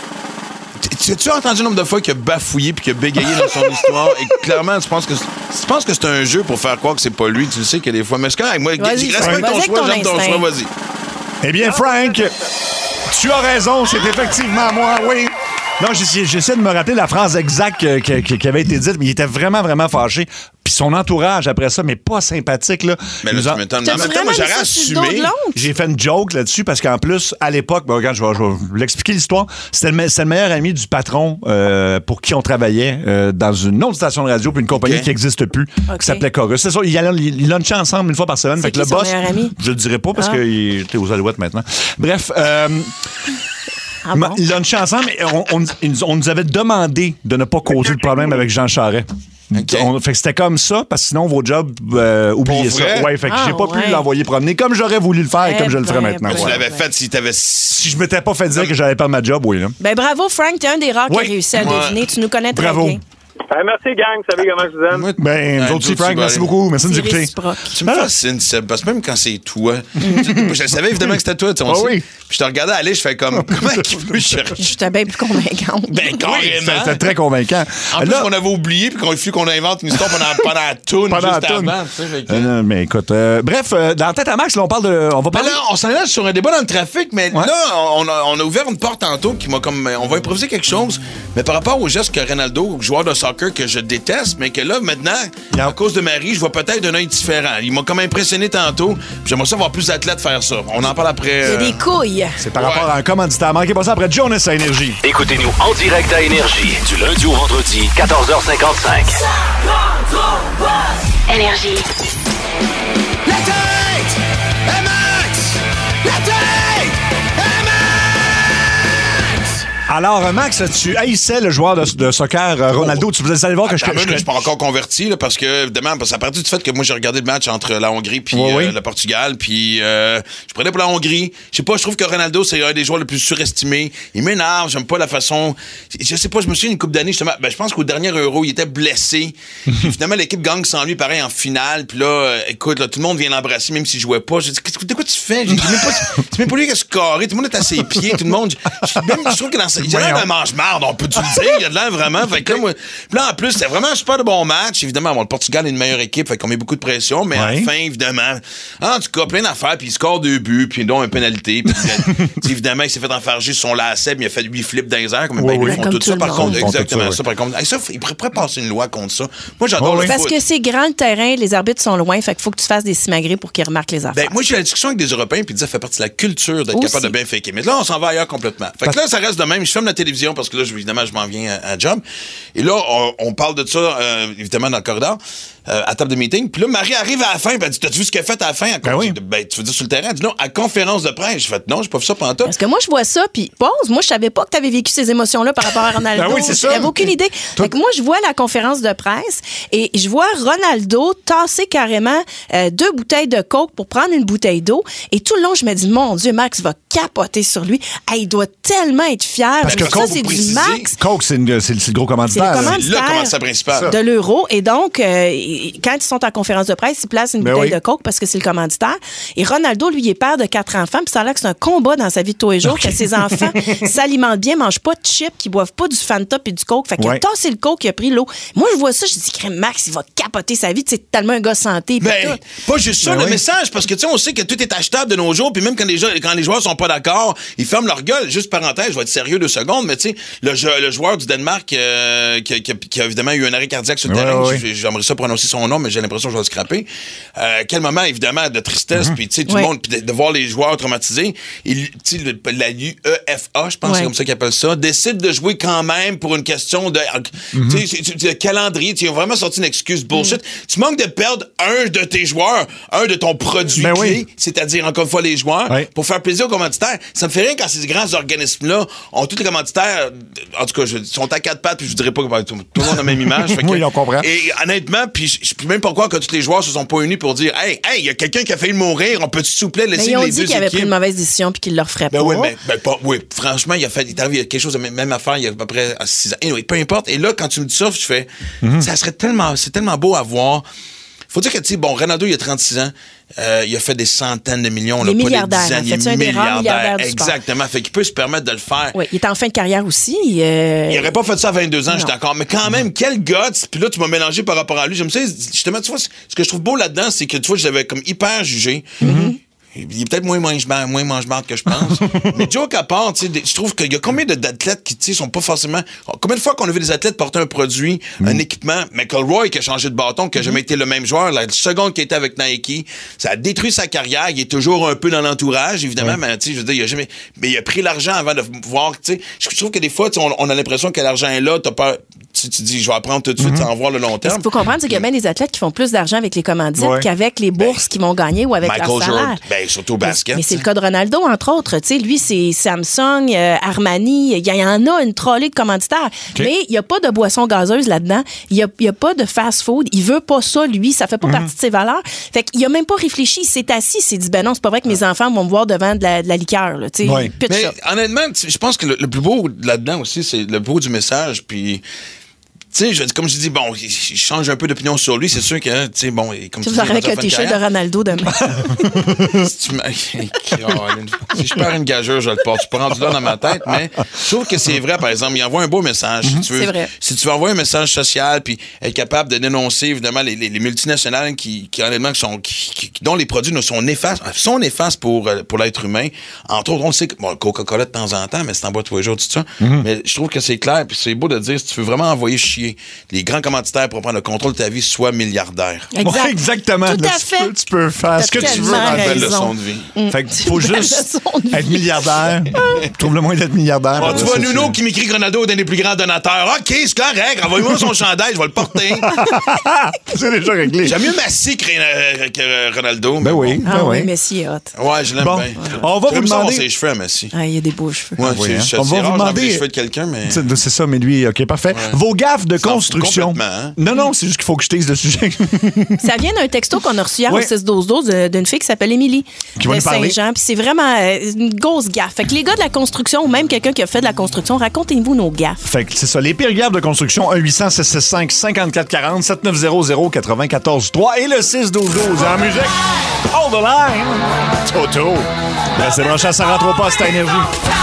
Tu as-tu entendu le nombre de fois qu'il a bafouillé puis qu'il a bégayé dans son histoire et clairement, tu penses que c'est- tu penses que c'est un jeu pour faire croire que c'est pas lui. Tu le sais que des fois. Mais c'est correct. Moi, Vas-y, je respecte Frank. ton Vas-y choix, avec j'aime ton ton instinct. choix, vas-y. Eh bien, Frank, tu as raison, c'est effectivement moi, oui. Non, j'essaie, j'essaie de me rappeler la phrase exacte que- que- que- qui avait été dite, mais il était vraiment, vraiment fâché. Puis son entourage après ça, mais pas sympathique, là. Mais Ils là, nous ont- tu m'étonnes. T'as En même temps, vraiment moi, mis j'aurais ça sur le dos de assumé. l'autre? J'ai fait une joke là-dessus parce qu'en plus, à l'époque, ben, regarde, je vais, je vais vous l'expliquer l'histoire. C'était le, me- c'était le meilleur ami du patron euh, pour qui on travaillait euh, dans une autre station de radio puis une compagnie Ok. qui n'existe plus, Ok. qui s'appelait Chorus. C'est ça, ils, allaient- ils, ils lunchaient ensemble une fois par semaine. C'est Fait que qui le son boss, meilleur ami? je le dirais pas parce Ah. qu'il était aux Alouettes maintenant. Bref, euh, Ah bon? ils lunchaient ensemble et on, on- ils nous- on nous avait demandé de ne pas causer le problème avec Jean Charest. Ok. On- fait que c'était comme ça, parce que sinon, vos jobs, euh, oubliez Pour ça. vrai? Ouais, fait que Ah, j'ai pas ouais. pu l'envoyer promener comme j'aurais voulu le faire et Eh comme je le ferai ben, maintenant. ben, Tu Voilà. l'avais fait si t'avais. Si je m'étais pas fait dire que j'allais perdre ma job, oui. Là. Ben bravo, Frank. T'es un des rares qui Oui. a réussi à Ouais. deviner. Tu nous connais très Bravo. bien. Hey, merci, gang. Vous savez comment je vous aime. Moi, Ben, ouais, nous autres nous aussi, autres, Frank, tu vas merci aller. beaucoup. Merci de nous C'est écouter. réciproque. Tu me fascines, Seb, parce que même quand c'est toi, tu- je savais évidemment que c'était toi, tu sais, on Ah sait. oui. Puis je te regardais aller, je fais comme, comment qu'il peut chercher? J'étais bien plus convaincante. Ben, Oui, carrément. c'était c'était très convaincant. En plus, Là- on avait oublié, puis qu'on a fallu qu'on invente une histoire pendant, pendant la toune, Pendant juste la toune. avant. tu sais, fait que- Euh, non, mais écoute, euh, bref, euh, dans Tête à Max, là, on parle de. On va Ben parler. là, on s'en est sur un débat dans le trafic, mais Ouais. là, on a, on a ouvert une porte tantôt qui m'a comme. On va improviser quelque chose, mais par rapport au geste que Ronaldo, joueur de soccer que je déteste, mais que là, maintenant, Yeah. à cause de Marie, je vois peut-être d'un œil différent. Il m'a comme impressionné tantôt, puis j'aimerais ça voir plus d'athlètes faire ça. On en parle après. Il y a euh, des couilles. C'est par Ouais. rapport à un commanditaire. Manquez pas ça après Jonas à Énergie. Écoutez-nous en direct à Énergie du lundi au vendredi, quatorze heures cinquante-cinq. Énergie. La tête! Alors, Max, tu haïssais le joueur de, de soccer, euh, Ronaldo. Oh. Tu faisais aller voir que je... Je ne suis pas encore converti, là, parce que, évidemment, ça partit du fait que moi, j'ai regardé le match entre la Hongrie puis oui, oui. euh, le Portugal, puis euh, je prenais pour la Hongrie. Je sais pas, je trouve que Ronaldo, c'est un des joueurs les plus surestimés. Il m'énerve, j'aime pas la façon... Je sais pas, je me souviens une couple d'années, justement, ben, je pense qu'au dernier Euro, il était blessé. Puis finalement, l'équipe gagne sans lui, pareil, en finale. Puis là, euh, écoute, là, tout le monde vient l'embrasser, même s'il jouait pas. Je dis, de quoi tu fais? J'ai dit, même pas, c'est même pas lui qui a scoré. Tout le monde est à ses pieds, tout le monde... Je, même, je trouve que dans il y a l'air d'un mange-marde, on peut-tu le dire? Il y a de l'air vraiment. Fait que là, moi, là, en plus, c'était vraiment un super de bon match. Évidemment, bon, le Portugal est une meilleure équipe, fait qu'on met beaucoup de pression, mais ouais. à la fin, évidemment, en tout cas, plein d'affaires, puis il score deux buts, puis donc une pénalité. Puis évidemment, il s'est fait enfarger sur son lacet, puis il a fait huit flips dans les airs, comme ouais, ben, ouais. ils font tout, tout ça, par contre. Exactement, ça, ça, par contre. Hey, ça, il pourrait passer une loi contre ça. Moi, j'adore ouais, le Parce foot. que c'est grand le terrain, les arbitres sont loin, fait qu'il faut que tu fasses des simagrées pour qu'ils remarquent les affaires. Ben, moi, j'ai eu la discussion avec des Européens, puis ça fait partie de la culture d'être Aussi. capable de bien faker. Mais là, on s'en va ailleurs complètement. Fait que là, ça reste de même. Je ferme la télévision parce que là, évidemment, je m'en viens à, à job. Et là, on, on parle de ça, euh, évidemment, dans le corridor, euh, à table de meeting. Puis là, Marie arrive à la fin. Elle dit, t'as-tu vu ce qu'elle a fait à la fin? Ben oui. Ben, tu veux dire sur le terrain? Elle dit non, à conférence de presse. Je fais non, j'ai pas vu ça pendant tout. Parce que moi, je vois ça, puis pause. Moi, je savais pas que t'avais vécu ces émotions-là par rapport à Ronaldo. Ben oui, c'est ça. J'avais aucune idée. Fait que moi, je vois la conférence de presse et je vois Ronaldo tasser carrément euh, deux bouteilles de Coke pour prendre une bouteille d'eau. Et tout le long, je me dis, mon Dieu, Max va capoter sur lui. Hey, il doit tellement être fier. Parce que ça, Coke, c'est du Max. Coke, c'est, une, c'est, le, c'est le gros commanditaire. C'est le commanditaire, le commanditaire principal de l'euro. Et donc, euh, quand ils sont en conférence de presse, ils placent une ben bouteille oui. de Coke parce que c'est le commanditaire. Et Ronaldo, lui, est père de quatre enfants. Puis ça a l'air que c'est un combat dans sa vie de tous les jours, okay. que ses enfants s'alimentent bien, mangent pas de chips, qu'ils boivent pas du Fanta et du Coke. Fait qu'il ouais. a tassé le Coke, il a pris l'eau. Moi, je vois ça, je dis, Max, il va capoter sa vie. C'est tellement un gars santé. Ben, pas juste ça, ben le oui. message, parce que tu sais, on sait que tout est achetable de nos jours, puis même quand les, quand les joueurs sont pas d'accord, ils ferment leur gueule. Juste parenthèse, je vais être sérieux deux secondes, mais tu sais, le, le joueur du Danemark euh, qui, qui, qui a évidemment eu un arrêt cardiaque sur le ouais, terrain, ouais. j'aimerais ça prononcer son nom, mais j'ai l'impression que je vais le scraper. Euh, quel moment, évidemment, de tristesse, mm-hmm. puis tu sais, tout ouais. le monde, de, de voir les joueurs traumatisés. Tu sais, la U E F A, je pense, ouais. c'est comme ça qu'ils appellent ça, décide de jouer quand même pour une question de, mm-hmm. tu sais, de calendrier. Ils ont vraiment sorti une excuse bullshit. Mm-hmm. Tu manques de perdre un de tes joueurs, un de ton produit ben clé, oui. c'est-à-dire, encore une fois, les joueurs, ouais. pour faire plaisir aux commanditaires. Ça me fait rien quand ces grands organismes-là ont tous les commanditaires, en tout cas, je, sont à quatre pattes, puis je dirais pas que tout, tout le monde a la même image. Fait que, oui, on comprend. Et honnêtement, puis je peux même pas croire que tous les joueurs se sont pas unis pour dire, hey, hey, il y a quelqu'un qui a failli mourir, on peut-tu s'il vous plaît laisser les deux équipes. Mais ils ont dit qu'il avait pris une mauvaise décision puis qu'il le referait ben pas. Oui, mais ben, pas, oui, franchement, il a fait, il est arrivé quelque chose de même affaire il y a à peu près six ans. Anyway, peu importe. Et là, quand tu me dis ça, je fais, mm-hmm. ça serait tellement, c'est tellement beau à voir. Faut dire que, tu sais, bon, Ronaldo, il a trente-six ans. Euh, il a fait des centaines de millions. Il est là, milliardaire. Pas des dizaines, il est milliardaire. milliardaire Exactement. Sport. Fait qu'il peut se permettre de le faire. Oui, il est en fin de carrière aussi. Euh... Il aurait pas fait ça à vingt-deux ans, je suis d'accord. Mais quand même, quel guts. Puis là, tu m'as mélangé par rapport à lui. J'aime ça. Justement, tu vois, ce que je trouve beau là-dedans, c'est que, tu vois, je l'avais comme hyper jugé. Mm-hmm. Il est peut-être moins mange-marde, moins mange-marde que je pense. Mais joke à part, tu sais, je trouve qu'il y a combien d'athlètes qui, tu sais, sont pas forcément... Combien de fois qu'on a vu des athlètes porter un produit, mm. un équipement, McElroy qui a changé de bâton, qui a jamais mm. été le même joueur, la seconde qui était avec Nike, ça a détruit sa carrière, il est toujours un peu dans l'entourage, évidemment, mm. mais tu sais, je veux dire, il a jamais... Mais il a pris l'argent avant de voir, tu sais, je trouve que des fois, on, on a l'impression que l'argent est là, t'as peur... Tu, tu dis, je vais apprendre tout de suite mm-hmm. sans voir le long terme. Ce qu'il faut comprendre, c'est qu'il y a bien des athlètes qui font plus d'argent avec les commandites ouais. qu'avec les bourses ben, qu'ils vont gagner ou avec Michael leur salaire. Jordan, ben, surtout au basket. Mais, mais c'est le cas de Ronaldo, entre autres. Tu sais, lui, c'est Samsung, euh, Armani. Il y, y en a une trolley de commanditaires. Okay. Mais il n'y a pas de boisson gazeuse là-dedans. Il n'y a, y a pas de fast-food. Il veut pas ça, lui. Ça fait pas mm-hmm. partie de ses valeurs. Fait qu'il a même pas réfléchi. Il s'est assis. Il s'est dit, ben non, c'est pas vrai que mes ah. enfants vont me voir devant de la, de la liqueur. Là, ouais. Mais ça. Honnêtement, je pense que le, le plus beau là-dedans aussi, c'est le beau du message. Puis... Tu sais, comme je dis, bon, il change un peu d'opinion sur lui, c'est sûr que, tu sais, bon... Comme tu vas avec un t-shirt de Ronaldo demain. si, tu si je perds une gageure, je le porte. Je suis pas rendu là dans ma tête, mais je trouve que c'est vrai, par exemple, il envoie un beau message. Mm-hmm. Si tu veux, c'est vrai. Si tu veux envoyer un message social, puis être capable de dénoncer, évidemment, les, les, les multinationales qui, qui honnêtement, sont, qui, qui, dont les produits ne sont néfastes, sont néfastes pour, pour l'être humain. Entre autres, on le sait, bon, le Coca-Cola de temps en temps, mais c'est en bois tous les jours, tout ça. Mm-hmm. Mais je trouve que c'est clair, puis c'est beau de dire, si tu veux vraiment envoyer chier puis les grands commanditaires pour prendre le contrôle de ta vie soient milliardaires. Exact. Ouais, exactement. Tout Là, à tu fait. peux- Tu peux faire ce que tu veux. tellement Une belle raison. leçon de vie. Mm. Fait qu'il faut C'est une belle juste leçon de être vie. milliardaire. Trouve le moyen d'être milliardaire. Ah, tu vois Ça, Nuno c'est- qui m'écrit que Ronaldo est un des plus grands donateurs. OK, c'est correct. Envoyez-moi son chandail, je vais le porter. C'est déjà réglé. J'aime mieux Messi que, euh, que euh, Ronaldo. Ben oui, Ah ben oui, oui. Messi est hot. Bon. Ouais, je l'aime Bon, bien. on va J'aime vous ça avoir demander- ses cheveux à Messi. Ah, il y a des beaux cheveux. Ouais, Oui, c'est, hein. c'est, On c'est va vous rare, j'enlève demander- les cheveux de quelqu'un, mais... C'est c'est ça, mais lui, OK, parfait. Vos gaffes de Ça en fout construction. complètement, hein? Non, non, c'est juste qu'il faut que je tease le sujet. Ça vient d'un texto qu'on a reçu hier Oui. au six douze douze de- d'une fille qui s'appelle Émilie Qui va de nous parler. Saint-Jean. Puis c'est vraiment euh, une grosse gaffe. Fait que les gars de la construction ou même quelqu'un qui a fait de la construction, racontez-vous nos gaffes. Fait que c'est ça, les pires gaffes de construction, un huit cents sept six cinq cinquante-quatre quarante, sept neuf zéro zéro quatre-vingt-quatorze trois et le six douze douze en musique. Hold the line! Toto! Ben, c'est branché à ça rentre au poste à Énergie.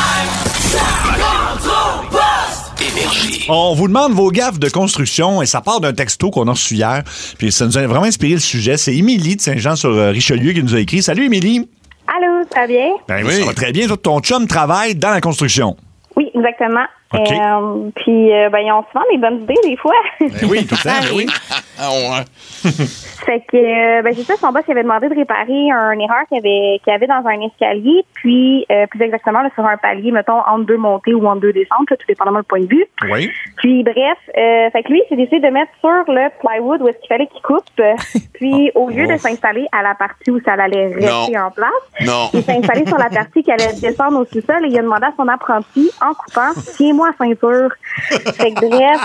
Énergie. On vous demande vos gaffes de construction et ça part d'un texto qu'on a reçu hier. Puis ça nous a vraiment inspiré le sujet. C'est Émilie de Saint-Jean-sur-Richelieu qui nous a écrit. Salut Émilie! Allô, ça va bien? Ben Oui. ça va très bien. Toi, ton chum travaille dans la construction. Oui, exactement. OK. Euh, puis, euh, ben, ils ont souvent des bonnes idées, des fois. Ben oui, tout le temps. ben oui. Ah, ouais. Fait que, euh, ben, c'est ça, son boss il avait demandé de réparer un erreur qu'il y avait, qu'il y avait dans un escalier, puis, euh, plus exactement, là, sur un palier, mettons, entre deux montées ou entre deux descentes, là, tout dépendamment du point de vue. Oui. Puis, bref, euh, fait que lui, il s'est décidé de mettre sur le plywood où est-ce qu'il fallait qu'il coupe. Puis, au lieu de s'installer à la partie où ça allait rester Non. en place, Non. il s'est installé sur la partie qui allait descendre au sous-sol et il a demandé à son apprenti, en coupant, tiens-moi à ceinture. Fait que bref,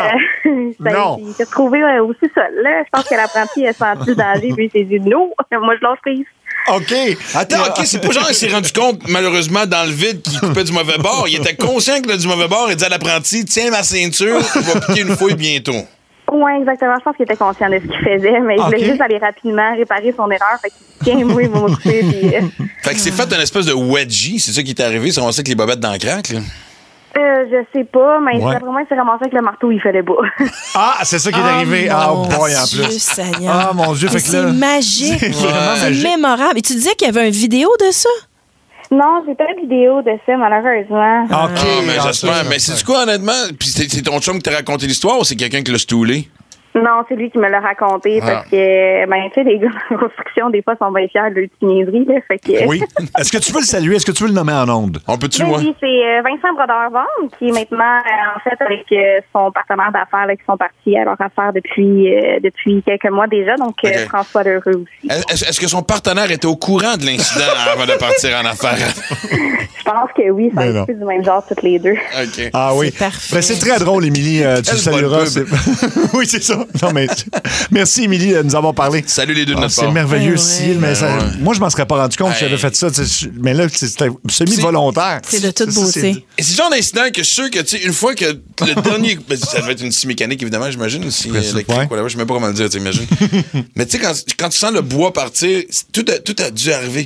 euh, ça, Non. il s'est retrouvé euh, au sous-sol. Là. Je pense que l'apprenti a senti le danger puis il s'est dit, non, moi je lâche prise. OK. Attends, OK, c'est pas genre qu'il s'est rendu compte, malheureusement, dans le vide, qu'il coupait du mauvais bord. Il était conscient qu'il a du mauvais bord et dit à l'apprenti, tiens ma ceinture, tu vas piquer une fouille bientôt. Oui, exactement. Je pense qu'il était conscient de ce qu'il faisait, mais il OK. voulait juste aller rapidement réparer son erreur. Fait qu'il tiens, moi, il va me couper. Puis, euh, Fait que c'est fait une espèce de wedgie, c'est ça qui est arrivé, c'est ramassé avec les bobettes dans le crack, là. euh, je sais pas, mais Ouais. d'après moi, il s'est ramassé avec le marteau, il fallait pas. Ah, c'est ça qui est arrivé. Ah, mon boy, en Dieu, plus. Seigneur. Ah, mon Dieu, Mais fait que là. c'est magique. C'est vraiment C'est magique. mémorable. Et tu disais qu'il y avait une vidéo de ça? Non, j'ai pas de vidéo de ça, malheureusement. OK. Ah, mais Ah, j'espère. ça, Mais ça. c'est quoi, honnêtement? Puis c'est c'est ton chum qui t'a raconté l'histoire ou c'est quelqu'un qui l'a stoulé? Non, c'est lui qui me l'a raconté Ah. parce que, ben, tu sais, les gars en construction, des fois, sont bien fiers de leur petite niaiserie, là. Fait que. Oui. Est-ce que tu veux le saluer? Est-ce que tu veux le nommer en ondes? On peut-tu, Ben moi? oui, c'est euh, Vincent Brodeur-Vente qui est maintenant, euh, en fait, avec euh, son partenaire d'affaires, là, qui sont partis à leur affaire depuis euh, depuis quelques mois déjà. Donc, euh, OK. François Lheureux aussi. Est-ce est-ce que son partenaire était au courant de l'incident avant de partir en affaires? Je pense que oui, c'est Ben un non. peu du même genre, toutes les deux. OK. Ah oui. C'est parfait. Ben, c'est très drôle, Émilie. euh, tu le Quelle bonne salueras. pub. c'est- oui, c'est ça. Non, mais merci, Émilie, de nous avoir parlé. Salut les deux de Ah, notre c'est part. merveilleux, Ouais, style, ouais. mais ça- Ben ouais. moi, je m'en serais pas rendu compte que Hey. j'avais fait ça. tu sais, Mais là, c'était semi-volontaire. C'est de toute Ça, c'est- beauté. Et c'est le genre d'incident que je suis sûr que, tu sais, une fois que le dernier. Ben, ça devait être une scie mécanique, évidemment, j'imagine, une scie Ouais, c'est- électrique, ouais. whatever, je sais même pas comment le dire, tu imagines. Mais tu sais, quand, quand tu sens le bois partir, c'est- tout a, tout a dû arriver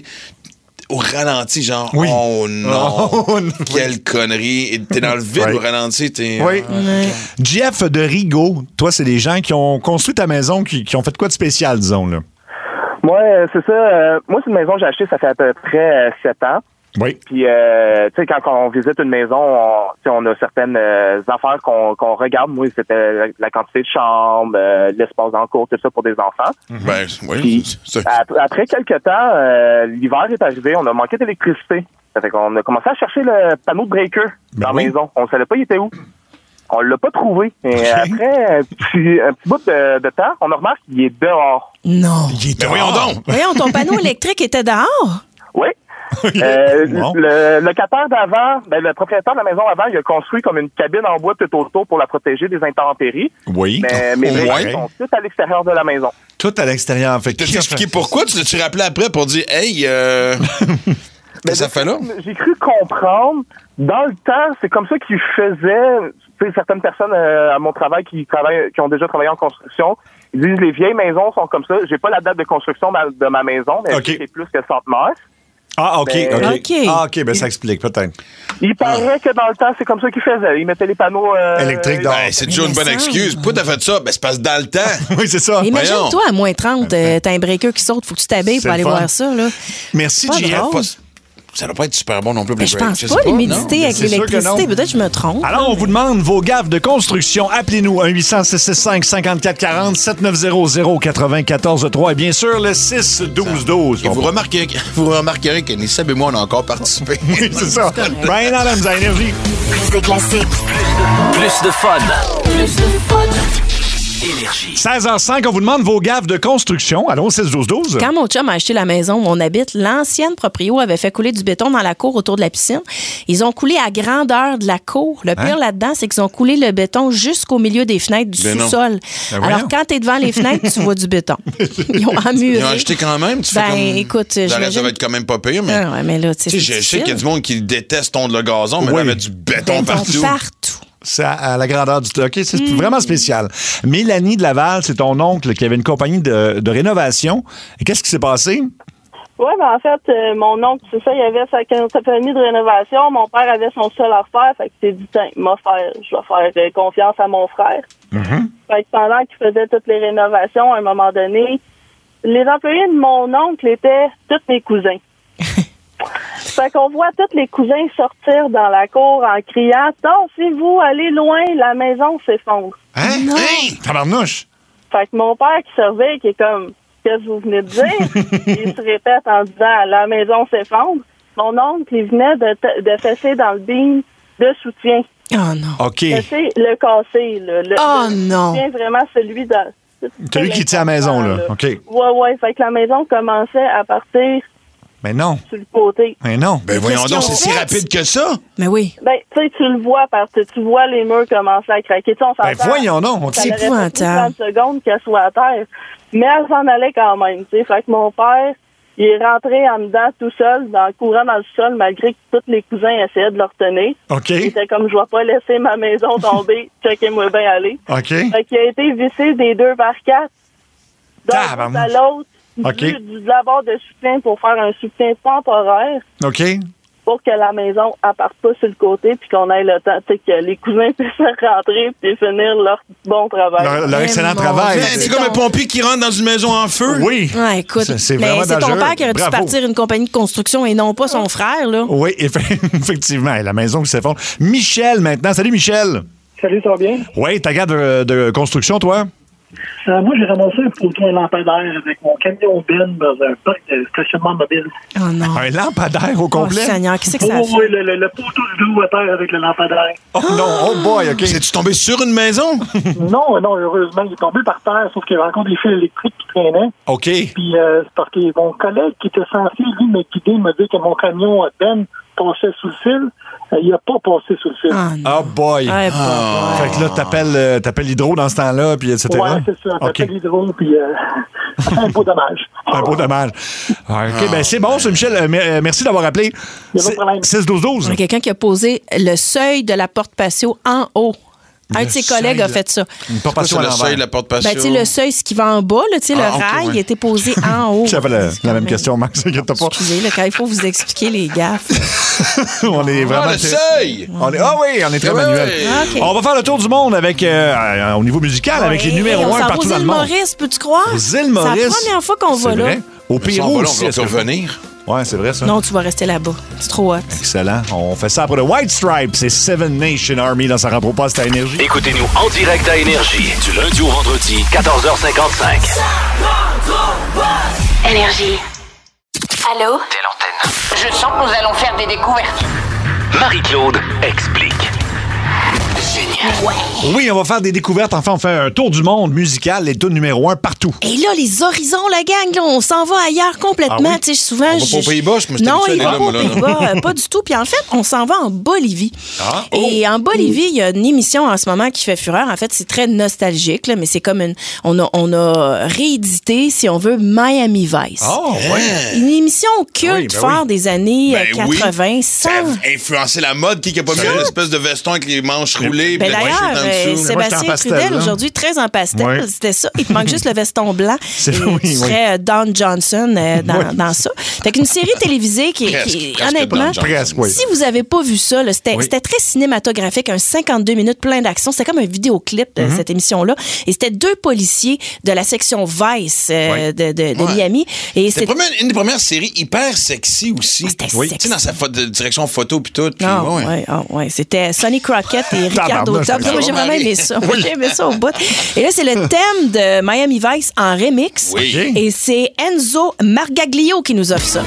au ralenti, genre, Oui. oh non, Oh, non. quelle connerie. Et t'es dans le vide Ouais. au ralenti, t'es. Oui. Ouais. Jeff de Rigaud, toi, c'est des gens qui ont construit ta maison, qui, qui ont fait quoi de spécial, disons, là? Moi, euh, c'est ça. euh, moi, c'est une maison que j'ai achetée, ça fait à peu près euh, sept ans. Oui. Puis, euh, tu sais, quand on visite une maison, on, tu sais, on a certaines euh, affaires qu'on qu'on regarde. Moi, c'était la, la quantité de chambres, euh, l'espace en cours, tout ça pour des enfants. Ben, oui. Puis, c'est- ap- après quelques temps, euh, l'hiver est arrivé, on a manqué d'électricité. Ça fait qu'on a commencé à chercher le panneau de breaker Ben dans oui. la maison. On savait pas il était où. On l'a pas trouvé. Et Ok. après un petit, un petit bout de, de temps, on a remarqué qu'il est dehors. Non. Il est Ben, voyons dehors. donc. Voyons, ton panneau électrique était dehors? Oui. Euh, Bon. Le locataire d'avant, ben, le propriétaire de la maison avant, il a construit comme une cabine en bois tout autour pour la protéger des intempéries. Oui. Mais mes Au briques moins. sont toutes à l'extérieur de la maison. Tout à l'extérieur. Fait que T'as qui a expliqué fait- pourquoi? Tu l'as-tu rappelé après pour dire, hey, euh. Qu'est-ce que ça fait là? J'ai cru comprendre. Dans le temps, c'est comme ça qu'ils faisaient. Tu sais, certaines personnes euh, à mon travail qui travaillent, qui ont déjà travaillé en construction, ils disent les vieilles maisons sont comme ça. J'ai pas la date de construction de ma, de ma maison, mais OK. je sais que c'est plus que centenaire. Ah, OK, Ben, OK. OK. Ah, OK, ben ça explique, peut-être. Il paraît que dans le temps, c'est comme ça qu'ils faisaient. Ils mettaient les panneaux euh, Électriques dehors. Ben, c'est toujours Mais une bonne ça- excuse. Pourquoi t'as fait ça? Ben, c'est parce que dans le temps. Oui, c'est ça. Voyons. Imagine-toi, à moins trente, euh, t'as un breaker qui saute, faut que tu t'habilles C'est pour aller le fun. voir ça, là. Merci, Pas J F. drôle. Pas- Ça doit pas être super bon non plus pour Mais les je breaks. pense sais pas, l'humidité Non, avec c'est sûr que l'électricité. non. Peut-être que je me trompe. Alors, on vous demande vos gaffes de construction. Appelez-nous un huit cents, six cent cinq, cinquante-quatre quarante, sept neuf zéro zéro, quatre-vingt-quatorze trois et bien sûr le six douze douze. Et vous remarquerez, vous remarquerez que Nissab et moi, on a encore participé. Oui, c'est ça. Brian Adams à Énergie. Plus de classiques. Plus de fun. Plus de fun. Énergie. seize heures cinq, on vous demande vos gaffes de construction. Allons, six douze douze. Quand mon chum a acheté la maison où on habite, l'ancienne proprio avait fait couler du béton dans la cour autour de la piscine. Ils ont coulé à grandeur de la cour. Le pire Hein? là-dedans, c'est qu'ils ont coulé le béton jusqu'au milieu des fenêtres du Ben non. sous-sol. Ben Alors, voyons. quand t'es devant les fenêtres, tu vois du béton. Ils ont emmuré. Ils ont acheté quand même. Tu fais Ben, comme... écoute, Ça j'imagine- va être quand même pas pire, mais... Ah ouais, mais là, tu sais, Tu sais, c'est je sais qu'il y a difficile. du monde qui déteste tondre le gazon, mais Oui. là, il y avait du béton Béton partout. partout. C'est à, à la grandeur du... OK, c'est Mm. vraiment spécial. Mélanie de Laval, c'est ton oncle qui avait une compagnie de, de rénovation. Et qu'est-ce qui s'est passé? Oui, ben en fait, euh, mon oncle, c'est ça, il avait sa, sa famille de rénovation. Mon père avait son sol à refaire. Fait qu'il s'est dit, tiens, m'a faire, je vais faire euh, confiance à mon frère. Mm-hmm. Fait que pendant qu'il faisait toutes les rénovations, à un moment donné, les employés de mon oncle étaient tous mes cousins. Fait qu'on voit tous les cousins sortir dans la cour en criant « Non, si vous allez loin, la maison s'effondre. » Hein? Hey! Tabarnouche! Fait que mon père qui surveille, qui est comme « Qu'est-ce que vous venez de dire? » Il se répète en disant « La maison s'effondre. » Mon oncle, il venait de, t- de fesser dans le beam de soutien. Oh non. OK. Fesser le cassé, là. Le, Oh le non. soutien, vraiment celui de... Celui qui tient à la maison, là. OK. Ouais, ouais. Fait que la maison commençait à partir Mais non. sur le côté. Mais non. Ben voyons Qu'est-ce donc, qu'ils ont c'est si fait? rapide que ça. Mais oui. Ben, tu sais, tu le vois parce que tu vois les murs commencer à craquer. Tu sais, on Ben s'entend. voyons donc. On Ça dit- aurait fait épouvantable. trente secondes qu'elle soit à terre. Mais elle s'en allait quand même, tu sais. Fait que mon père, il est rentré en dedans tout seul, dans, courant dans le sol, malgré que tous les cousins essayaient de le retenir. OK. Il était comme, je vais pas laisser ma maison tomber, checkez-moi bien aller. OK. Fait qu'il a été vissé des deux par quatre, d'un bout Tabarnouche. à l'autre, OK. du, du de la barre de soutien pour faire un soutien temporaire, OK. pour que la maison ne parte pas sur le côté puis qu'on ait le temps, tu sais, que les cousins puissent rentrer puis finir leur bon travail. Leur, leur Mais excellent mon travail. Dieu, C'est C'est comme un ton- pompier qui rentre dans une maison en feu. Oui. Ouais, écoute, C'est- c'est mais vraiment c'est ton dangereux. père qui aurait dû Bravo. partir une compagnie de construction et non pas son frère, là. Oui, eff- effectivement. La maison qui s'effondre. Michel, maintenant. Salut, Michel. Salut, ça va bien? Oui, ta garde de, de construction, toi? Euh, moi, j'ai ramassé un poteau, un lampadaire avec mon camion Ben dans un parc de stationnement mobile. Oh non. Un lampadaire au Oh, complet? Seigneur, qu'est-ce que ça Oh, fait? oui, le, le, le poteau de l'eau à terre avec le lampadaire. Oh non, oh boy, OK. C'est-tu tombé sur une maison? non, non, heureusement, il est tombé par terre, sauf qu'il y avait encore des fils électriques qui traînaient. OK. Puis, euh, c'est parce que mon collègue qui était censé, lui, me guider, m'a dit que mon camion Ben passait sous le fil. Euh, il n'a pas passé sous le fil. Ah non. Oh boy. Ouais, bah, Fait que là, t'appelles, euh, t'appelles l'hydro dans ce temps-là, puis et cetera. Ouais, c'est ça. OK. T'appelles l'hydro, puis euh, c'est un beau dommage. Un beau dommage. Ah, OK, ben c'est bon, ça, Michel. Euh, mer- euh, merci d'avoir appelé. Il y a pas de problème. six douze douze. Il y a quelqu'un qui a posé le seuil de la porte patio en haut. Un Le de ses seuil collègues a de- fait ça. Une porte C'est patio à le l'envers. seuil de la porte patio. Ben, tu sais, le seuil, ce qui va en bas, là, tu sais, Ah, le ok, rail, ouais. il était posé en haut. J'avais la, C'est la quand même même- question, Max, inquiète pas. Excusez, là, quand il faut vous expliquer les gaffes. On est vraiment. Ah, le seuil! On est, ah oui, on est très Ouais, manuel. ouais. Ah, OK. On va faire le tour du monde avec, euh, euh, au niveau musical, avec les Ouais, numéros on un s'en va partout aux dans le îles monde. Maurice, peux-tu croire? Aux îles C'est Maurice. la première fois qu'on va C'est là. vrai. Au Mais ça, on Pérou va là, on aussi. va est-ce que- revenir. Ouais, c'est vrai, ça. Non, tu vas rester là-bas. C'est trop hot. Excellent. On fait ça après le White Stripe. C'est Seven Nation Army dans sa rentre au poste à Énergie. Écoutez-nous en direct à Énergie du lundi au vendredi, quatorze heures cinquante-cinq. Énergie. Allô? Telle antenne. Je sens que nous allons faire des découvertes. Marie-Claude explique. Génial. Oui, on va faire des découvertes. Enfin, on fait un tour du monde musical, les tunes numéro un partout. Et là, les horizons, la gang, là, on s'en va ailleurs complètement. Ah oui? Tu sais, souvent, On va je- pas aux Pays-Bas, je me suis Non, habitué il à va aller pas là, aux moi, là, Pays-Bas, euh, pas du tout. Puis en fait, on s'en va en Bolivie. Ah. Et en Bolivie, il y a une émission en ce moment qui fait fureur. En fait, c'est très nostalgique, là, mais c'est comme une... On a, on a réédité, si on veut, Miami Vice. Oh, ouais. Une émission culte Oui, ben phare oui. des années Ben euh, oui. quatre-vingts. Ça sans... a influencé la mode. Qui n'a pas mis une espèce de veston avec les manches roulées? roulé. Ben puis le d'ailleurs, t-shirt en euh, dessous. Sébastien pastel, Trudel, là. aujourd'hui, très en pastel. Ouais. C'était ça. Il te manque juste le veston blanc. C'est- Et oui, tu oui. serais euh, Don Johnson euh, dans, Oui. dans ça. Fait qu'une série télévisée qui, Presque, qui presque honnêtement, Don Johnson. Presque, oui. si vous avez pas vu ça, là, c'était Oui. c'était très cinématographique, un cinquante-deux minutes plein d'action. C'était comme un vidéoclip de Mm-hmm. cette émission-là. Et c'était deux policiers de la section Vice euh, de, de, de Ouais. Miami. Et C'était c'est première- une des premières séries hyper sexy aussi. C'était Oui. sexy. Tu sais, dans sa pho- de direction photo puis tout. Puis, Ah, ouais. ouais, ah, ouais. C'était Sonny Crockett et Ricardo Tabarnak, Top. ça Moi, j'ai va, vraiment Marie. aimé ça. Moi, j'ai aimé ça au bout. Et là, c'est le thème de Miami Vice en remix. Oui. OK. Et c'est Enzo Margaglio qui nous offre ça.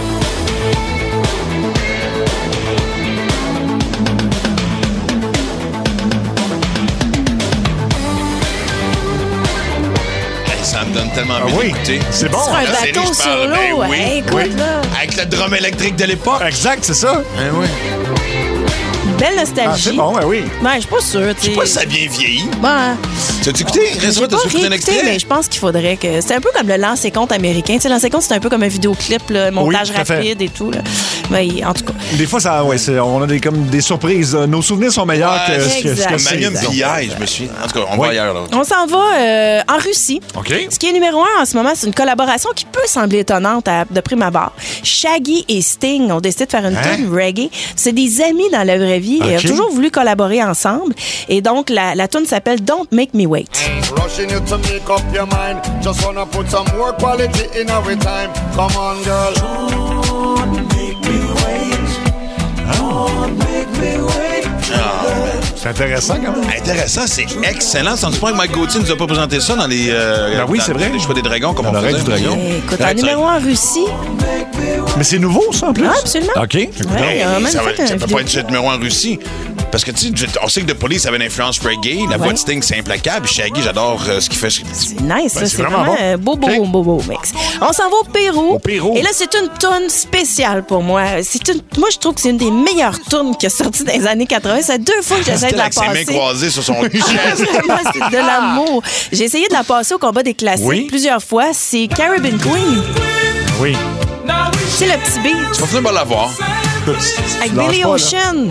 Hey, ça me donne tellement Ah envie oui, d'écouter. c'est bon. Sur un La série, bateau je sur parle, l'eau. ben oui. Hey, écoute, Oui. là. Avec le drum électrique de l'époque. Exact, c'est ça. Ben oui. Belle Ah, nostalgie. c'est bon, ouais, oui. Ouais, je suis pas sûre. Je sais pas si ça a bien vieilli. Ouais. Tu as-tu écouté? J'ai Récemment, pas t'as écouté un réécouté, extrait? mais je pense qu'il faudrait que... C'est un peu comme le lancer compte américain. Tu sais, lancer compte, c'est un peu comme un vidéoclip, là, montage tout à fait. rapide et tout. Là. Mais, en tout cas, Des fois, ça, ouais, c'est- on a des, comme des surprises. Euh, Nos souvenirs sont meilleurs Ouais, que ce que, ce exact. que c'est. Magnum disons. V I, je me suis. En tout cas, on Oui. va ailleurs, là. on s'en va euh, en Russie. OK. Ce qui est numéro un en ce moment, c'est une collaboration qui peut sembler étonnante à- de prime abord. Shaggy et Sting ont décidé de faire une Hein? tune reggae. C'est des amis dans la vraie vie et OK. ont toujours voulu collaborer ensemble. Et donc, la, la tune s'appelle Don't Make Me Wait. Rushing you to make up your mind. Just wanna put some more quality in our time. Come on, girl. Don't make me wait. Don't make me wait. C'est intéressant, quand même. Intéressant, c'est excellent. Sans doute pas que Mike Gauthier nous a pas présenté ça dans les, euh, Ben oui, dans c'est vrai. les choix des dragons, comme Dans on l'oreille faisait. du dragon. Eh, Écoute, Ouais, en ça- numéro un en Russie. Mais c'est nouveau, ça, en plus? Ah, absolument. OK. Ouais, il a même ça fait va- un ça peut vidéo- pas être cette numéro un en Russie. Parce que, tu sais, on sait que The Police avait une influence reggae. La voix Ouais. de Sting, c'est implacable. Shaggy, j'adore euh, ce qu'il fait. C'est nice, Ben, ça. c'est C'est vraiment vraiment bon. un beau, beau, OK. beau, beau, beau mix. On s'en va au Pérou. Au Pérou. Et là, c'est une toune spéciale pour moi. C'est une... Moi, je trouve que c'est une des meilleures tounes qui est sortie dans les années quatre-vingt. C'est deux fois que j'essaie de la Avec ses mains passer. croisées sur son chest. Vraiment, c'est de l'amour. J'ai essayé de la passer au combat des classiques Oui. plusieurs fois. C'est Caribbean Queen. Oui. C'est le petit beat. Tu vas finir par l'avoir. Écoute, Avec tu lâches Billy pas, là. Ocean.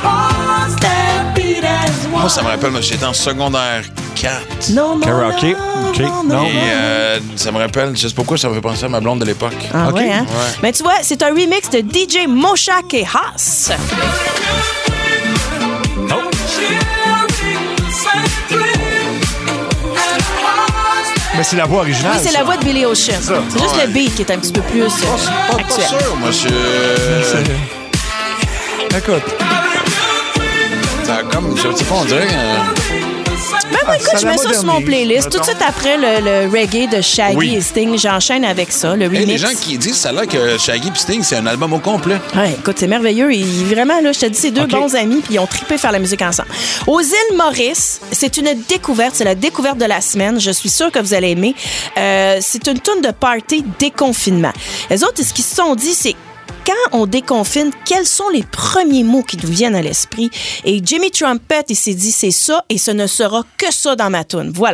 Moi, ça me rappelle, moi, j'étais en secondaire quatre. Non, non, Karaoke. non, OK. non, Non. non. Et euh, ça me rappelle, je sais pas pourquoi, ça me fait penser à ma blonde de l'époque. Ah OK. ouais, hein? Ouais. Mais tu vois, c'est un remix de D J Moshak et Haas. Mais c'est la voix originale. Oui, c'est ça. la voix de Billy Ocean. ça. C'est juste Ouais. le beat qui est un petit peu plus euh, Pas, pas actuel. sûr, moi, je... Écoute. Ça a comme, je sais pas, on dirait... euh, Ben, moi, Ah, écoute, ça je la mets ça sur mon modernise, playlist. Tout de mettons. suite après le, le reggae de Shaggy Oui. et Sting, j'enchaîne avec ça, le remix. Hey, les gens qui disent ça là que Shaggy et Sting, c'est un album au complet. Ouais, écoute, c'est merveilleux. Et vraiment, là, je te dis, c'est deux OK. bons amis, puis ils ont trippé faire la musique ensemble. Aux îles Maurice, c'est une découverte. C'est la découverte de la semaine. Je suis sûre que vous allez aimer. Euh, c'est une toune de party déconfinement. Les autres, ce qu'ils se sont dit, c'est quand on déconfine, quels sont les premiers mots qui nous viennent à l'esprit? Et Jimmy Trumpet, il s'est dit, c'est ça, et ce ne sera que ça dans ma toune. Voilà.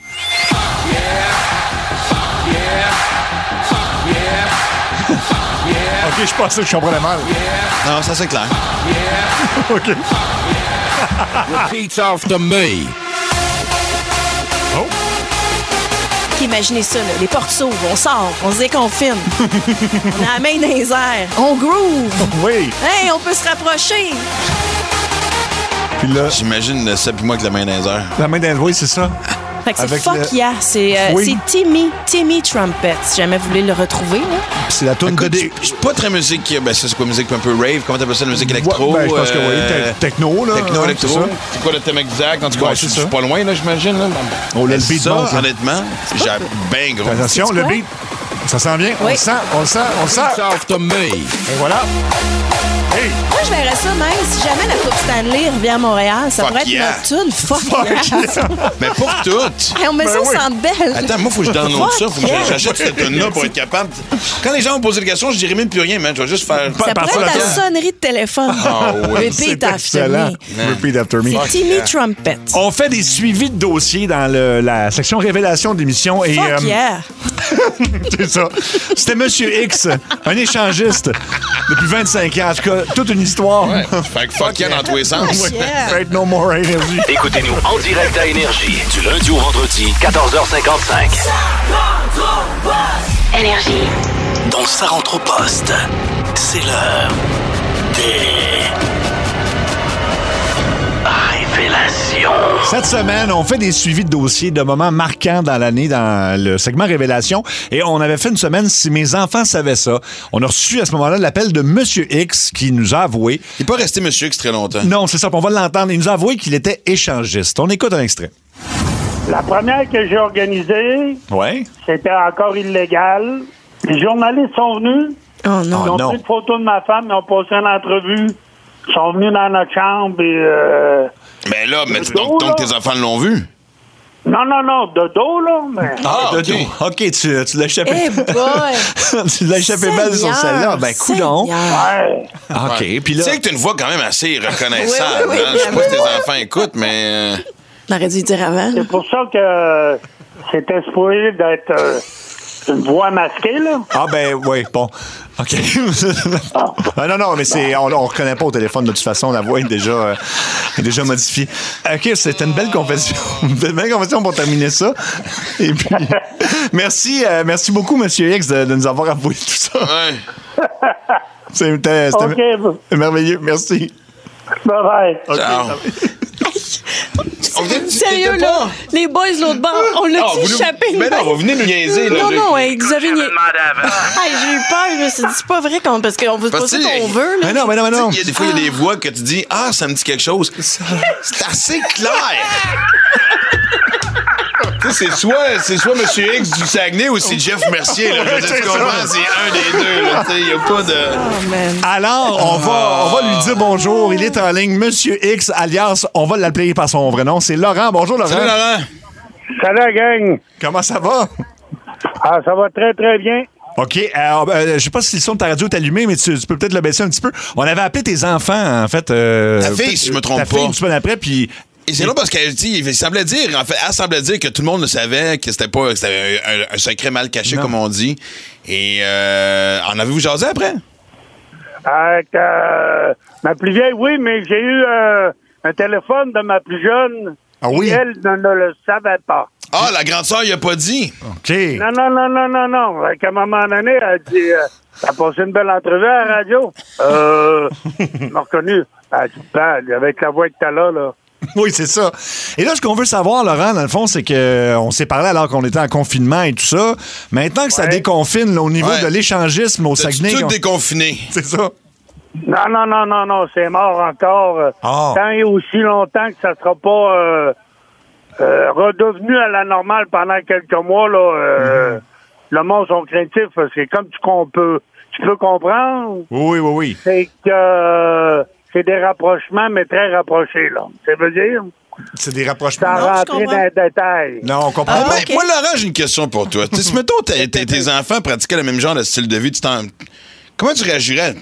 OK, je pensais que je comprenais mal. Non, ça c'est clair. OK. Repeat after me. Oh. Imaginez ça, là, les portes s'ouvrent, on sort, on se déconfine. On a la main dans les airs, on groove. Oui. Hey, on peut se rapprocher. Puis là, J'imagine ça puis moi avec la main dans les airs. la main d'un oui, c'est ça. Fait que c'est Avec fuck le- yeah. C'est euh, Oui. c'est Timmy, Timmy Trumpet. Si jamais vous voulez le retrouver, là. C'est la toune de Écoute, dé. je suis pas très musique. Ben, ça, c'est quoi, musique un peu rave? Comment t'appelles ça, la musique électro? Ouais, ben, je pense que oui. euh, Te- Techno, là. Techno, hein, électro. c'est ça. C'est quoi le thème exact? En tout cas, Ouais, je c'est je suis ça. pas loin, là, j'imagine. Là. Oh, là, le Mais beat ça, bon, ça. honnêtement, j'ai bien gros. Attention, C'est le quoi? beat. Ça sent bien. On Oui. le sent, on le sent, on le sent. Repeat after me. Et voilà. Hey! Moi, je verrais ça même si jamais la Coupe Stanley revient à Montréal. Ça Fuck pourrait être yeah. notre tune. Fuck, Fuck yeah. yeah. Mais pour toutes. Hey, on met Ben ça au oui. centre belle. Attends, moi, faut que je download Fuck ça. Faut que yeah. j'achète cette tune-là pour être capable. Quand les gens vont poser des questions, je dirais même plus rien, man. Je vais juste faire. Ça Parfois, pourrait être la la toune. sonnerie de téléphone. Ah oui. Repeat C'est after excellent. me. Repeat after me. C'est Timmy yeah. Trumpet. On fait des suivis de dossiers dans le- la section révélation d'émission. Et, Fuck euh, yeah. c'est ça. C'était Monsieur X, un échangiste depuis vingt-cinq ans. En tout cas, toute une histoire. Ouais. Fait que fuck yeah dans tous les sens. Ouais. Faites no more à Énergie. Écoutez-nous en direct à Énergie du lundi au vendredi, quatorze heures cinquante-cinq. Énergie. Dans Ça rentre au poste, c'est l'heure des révélations. Cette semaine, on fait des suivis de dossiers de moments marquants dans l'année dans le segment Révélation. Et on avait fait une semaine si mes enfants savaient ça. On a reçu à ce moment-là l'appel de Monsieur X qui nous a avoué. Il n'est pas resté Monsieur X très longtemps. Non, c'est ça. On va l'entendre. Il nous a avoué qu'il était échangiste. On écoute un extrait. La première que j'ai organisée, ouais. c'était encore illégal. Les journalistes sont venus. Oh non. Ils ont Oh, non. pris une photo de ma femme, ils ont passé une entrevue. Ils sont venus dans notre chambre et... Euh, Mais là, mais de donc, dos, donc là. tes enfants l'ont vu? Non, non, non, de dos, là, mais... Ah, de OK. dos. OK, tu, tu l'as échappé. Eh boy! tu l'as échappé belle sur celle-là. Ben, coudonc. Ouais. OK, Ouais. puis là... Tu sais que t'as une voix quand même assez reconnaissable. Oui, oui, oui, hein? Je sais pas si tes vraiment. enfants écoutent, mais... euh, On aurait dû le dire avant. C'est pour ça que c'était supposé d'être euh, une voix masquée, là. Ah ben oui, bon. OK. ah, non, non, mais c'est on, on reconnaît pas au téléphone de toute façon. La voix est déjà, euh, est déjà modifiée. OK, c'était une belle confession. Une belle confession pour terminer ça. Et puis, merci, euh, merci beaucoup, Monsieur X, de, de nous avoir avoué tout ça. Ouais. C'était, c'était OK. merveilleux. Merci. Bye-bye. OK. Ciao. On vient de- Sérieux, t'étais là, pas- les boys de l'autre bord, on l'a Ah, vous nous- échappé. Mais non, vous venez nous niaiser, là. Non, J'ai- non, hey, vous avez niaisé. Hey, j'ai eu peur, je me suis dit, c'est pas vrai qu'on, parce qu'on veut pas Parce ça que, qu'on veut, là. Mais non, mais non, mais non. Il y a des fois, il y a des voix que tu dis, ah, ça me dit quelque chose. C'est assez clair. Tu sais, c'est soit, c'est soit Monsieur X du Saguenay ou c'est Jeff Mercier. Là. Je veux dire, c'est tu comprends? ça. C'est un des deux. là. Tu sais, il n'y a pas de... Oh, man. Alors, on va, on va lui dire bonjour. Il est en ligne, Monsieur X, alias, on va l'appeler par son vrai nom. C'est Laurent. Bonjour, Laurent. Salut, Laurent. Salut, la gang. Comment ça va? Ah, ça va très, très bien. OK. Euh, euh, je sais pas si le son de ta radio est allumé, mais tu, tu peux peut-être le baisser un petit peu. On avait appelé tes enfants, en fait. Euh, Ta fille, si je me trompe ta pas. fille, une semaine après, puis... Et c'est là parce qu'elle dit, il semblait dire, en fait, elle semblait dire que tout le monde le savait, que c'était pas, que c'était un, un secret mal caché, Non. comme on dit. Et euh, en avez-vous jasé après? Avec euh, ma plus vieille, oui, mais j'ai eu euh, un téléphone de ma plus jeune. Ah oui? Et elle ne, ne le savait pas. Ah, la grande sœur, il a pas dit. OK. Non, non, non, non, non, non. Fait qu'à un moment donné, elle a dit, euh, t'as passé une belle entrevue à la radio. Euh, elle m'a reconnu. Elle a dit, ben, avec la voix que t'as là, là. Oui, c'est ça. Et là, ce qu'on veut savoir, Laurent, dans le fond, c'est que on s'est parlé alors qu'on était en confinement et tout ça. Maintenant que ça Ouais. déconfine là, au niveau Ouais. de l'échangisme au T'as-tu Saguenay... tout on- déconfiné. C'est ça. Non, non, non, non, non, c'est mort encore. euh, Ah. Tant et aussi longtemps que ça sera pas euh, euh, redevenu à la normale pendant quelques mois, là, euh, le monde sont craintifs. C'est comme tu, qu'on peut, tu peux comprendre, Oui, oui, oui. c'est que euh, c'est des rapprochements, mais très rapprochés, là. Ça veut dire, C'est des rapprochements. sans Non, je rentrer comprends. dans les détails. Non, on comprend Ah, pas. ben, ok. Moi, Laurent, j'ai une question pour toi. Tu sais, si, mettons, tes, tes- tes enfants pratiquaient le même genre de style de vie, tu t'en... comment tu réagirais?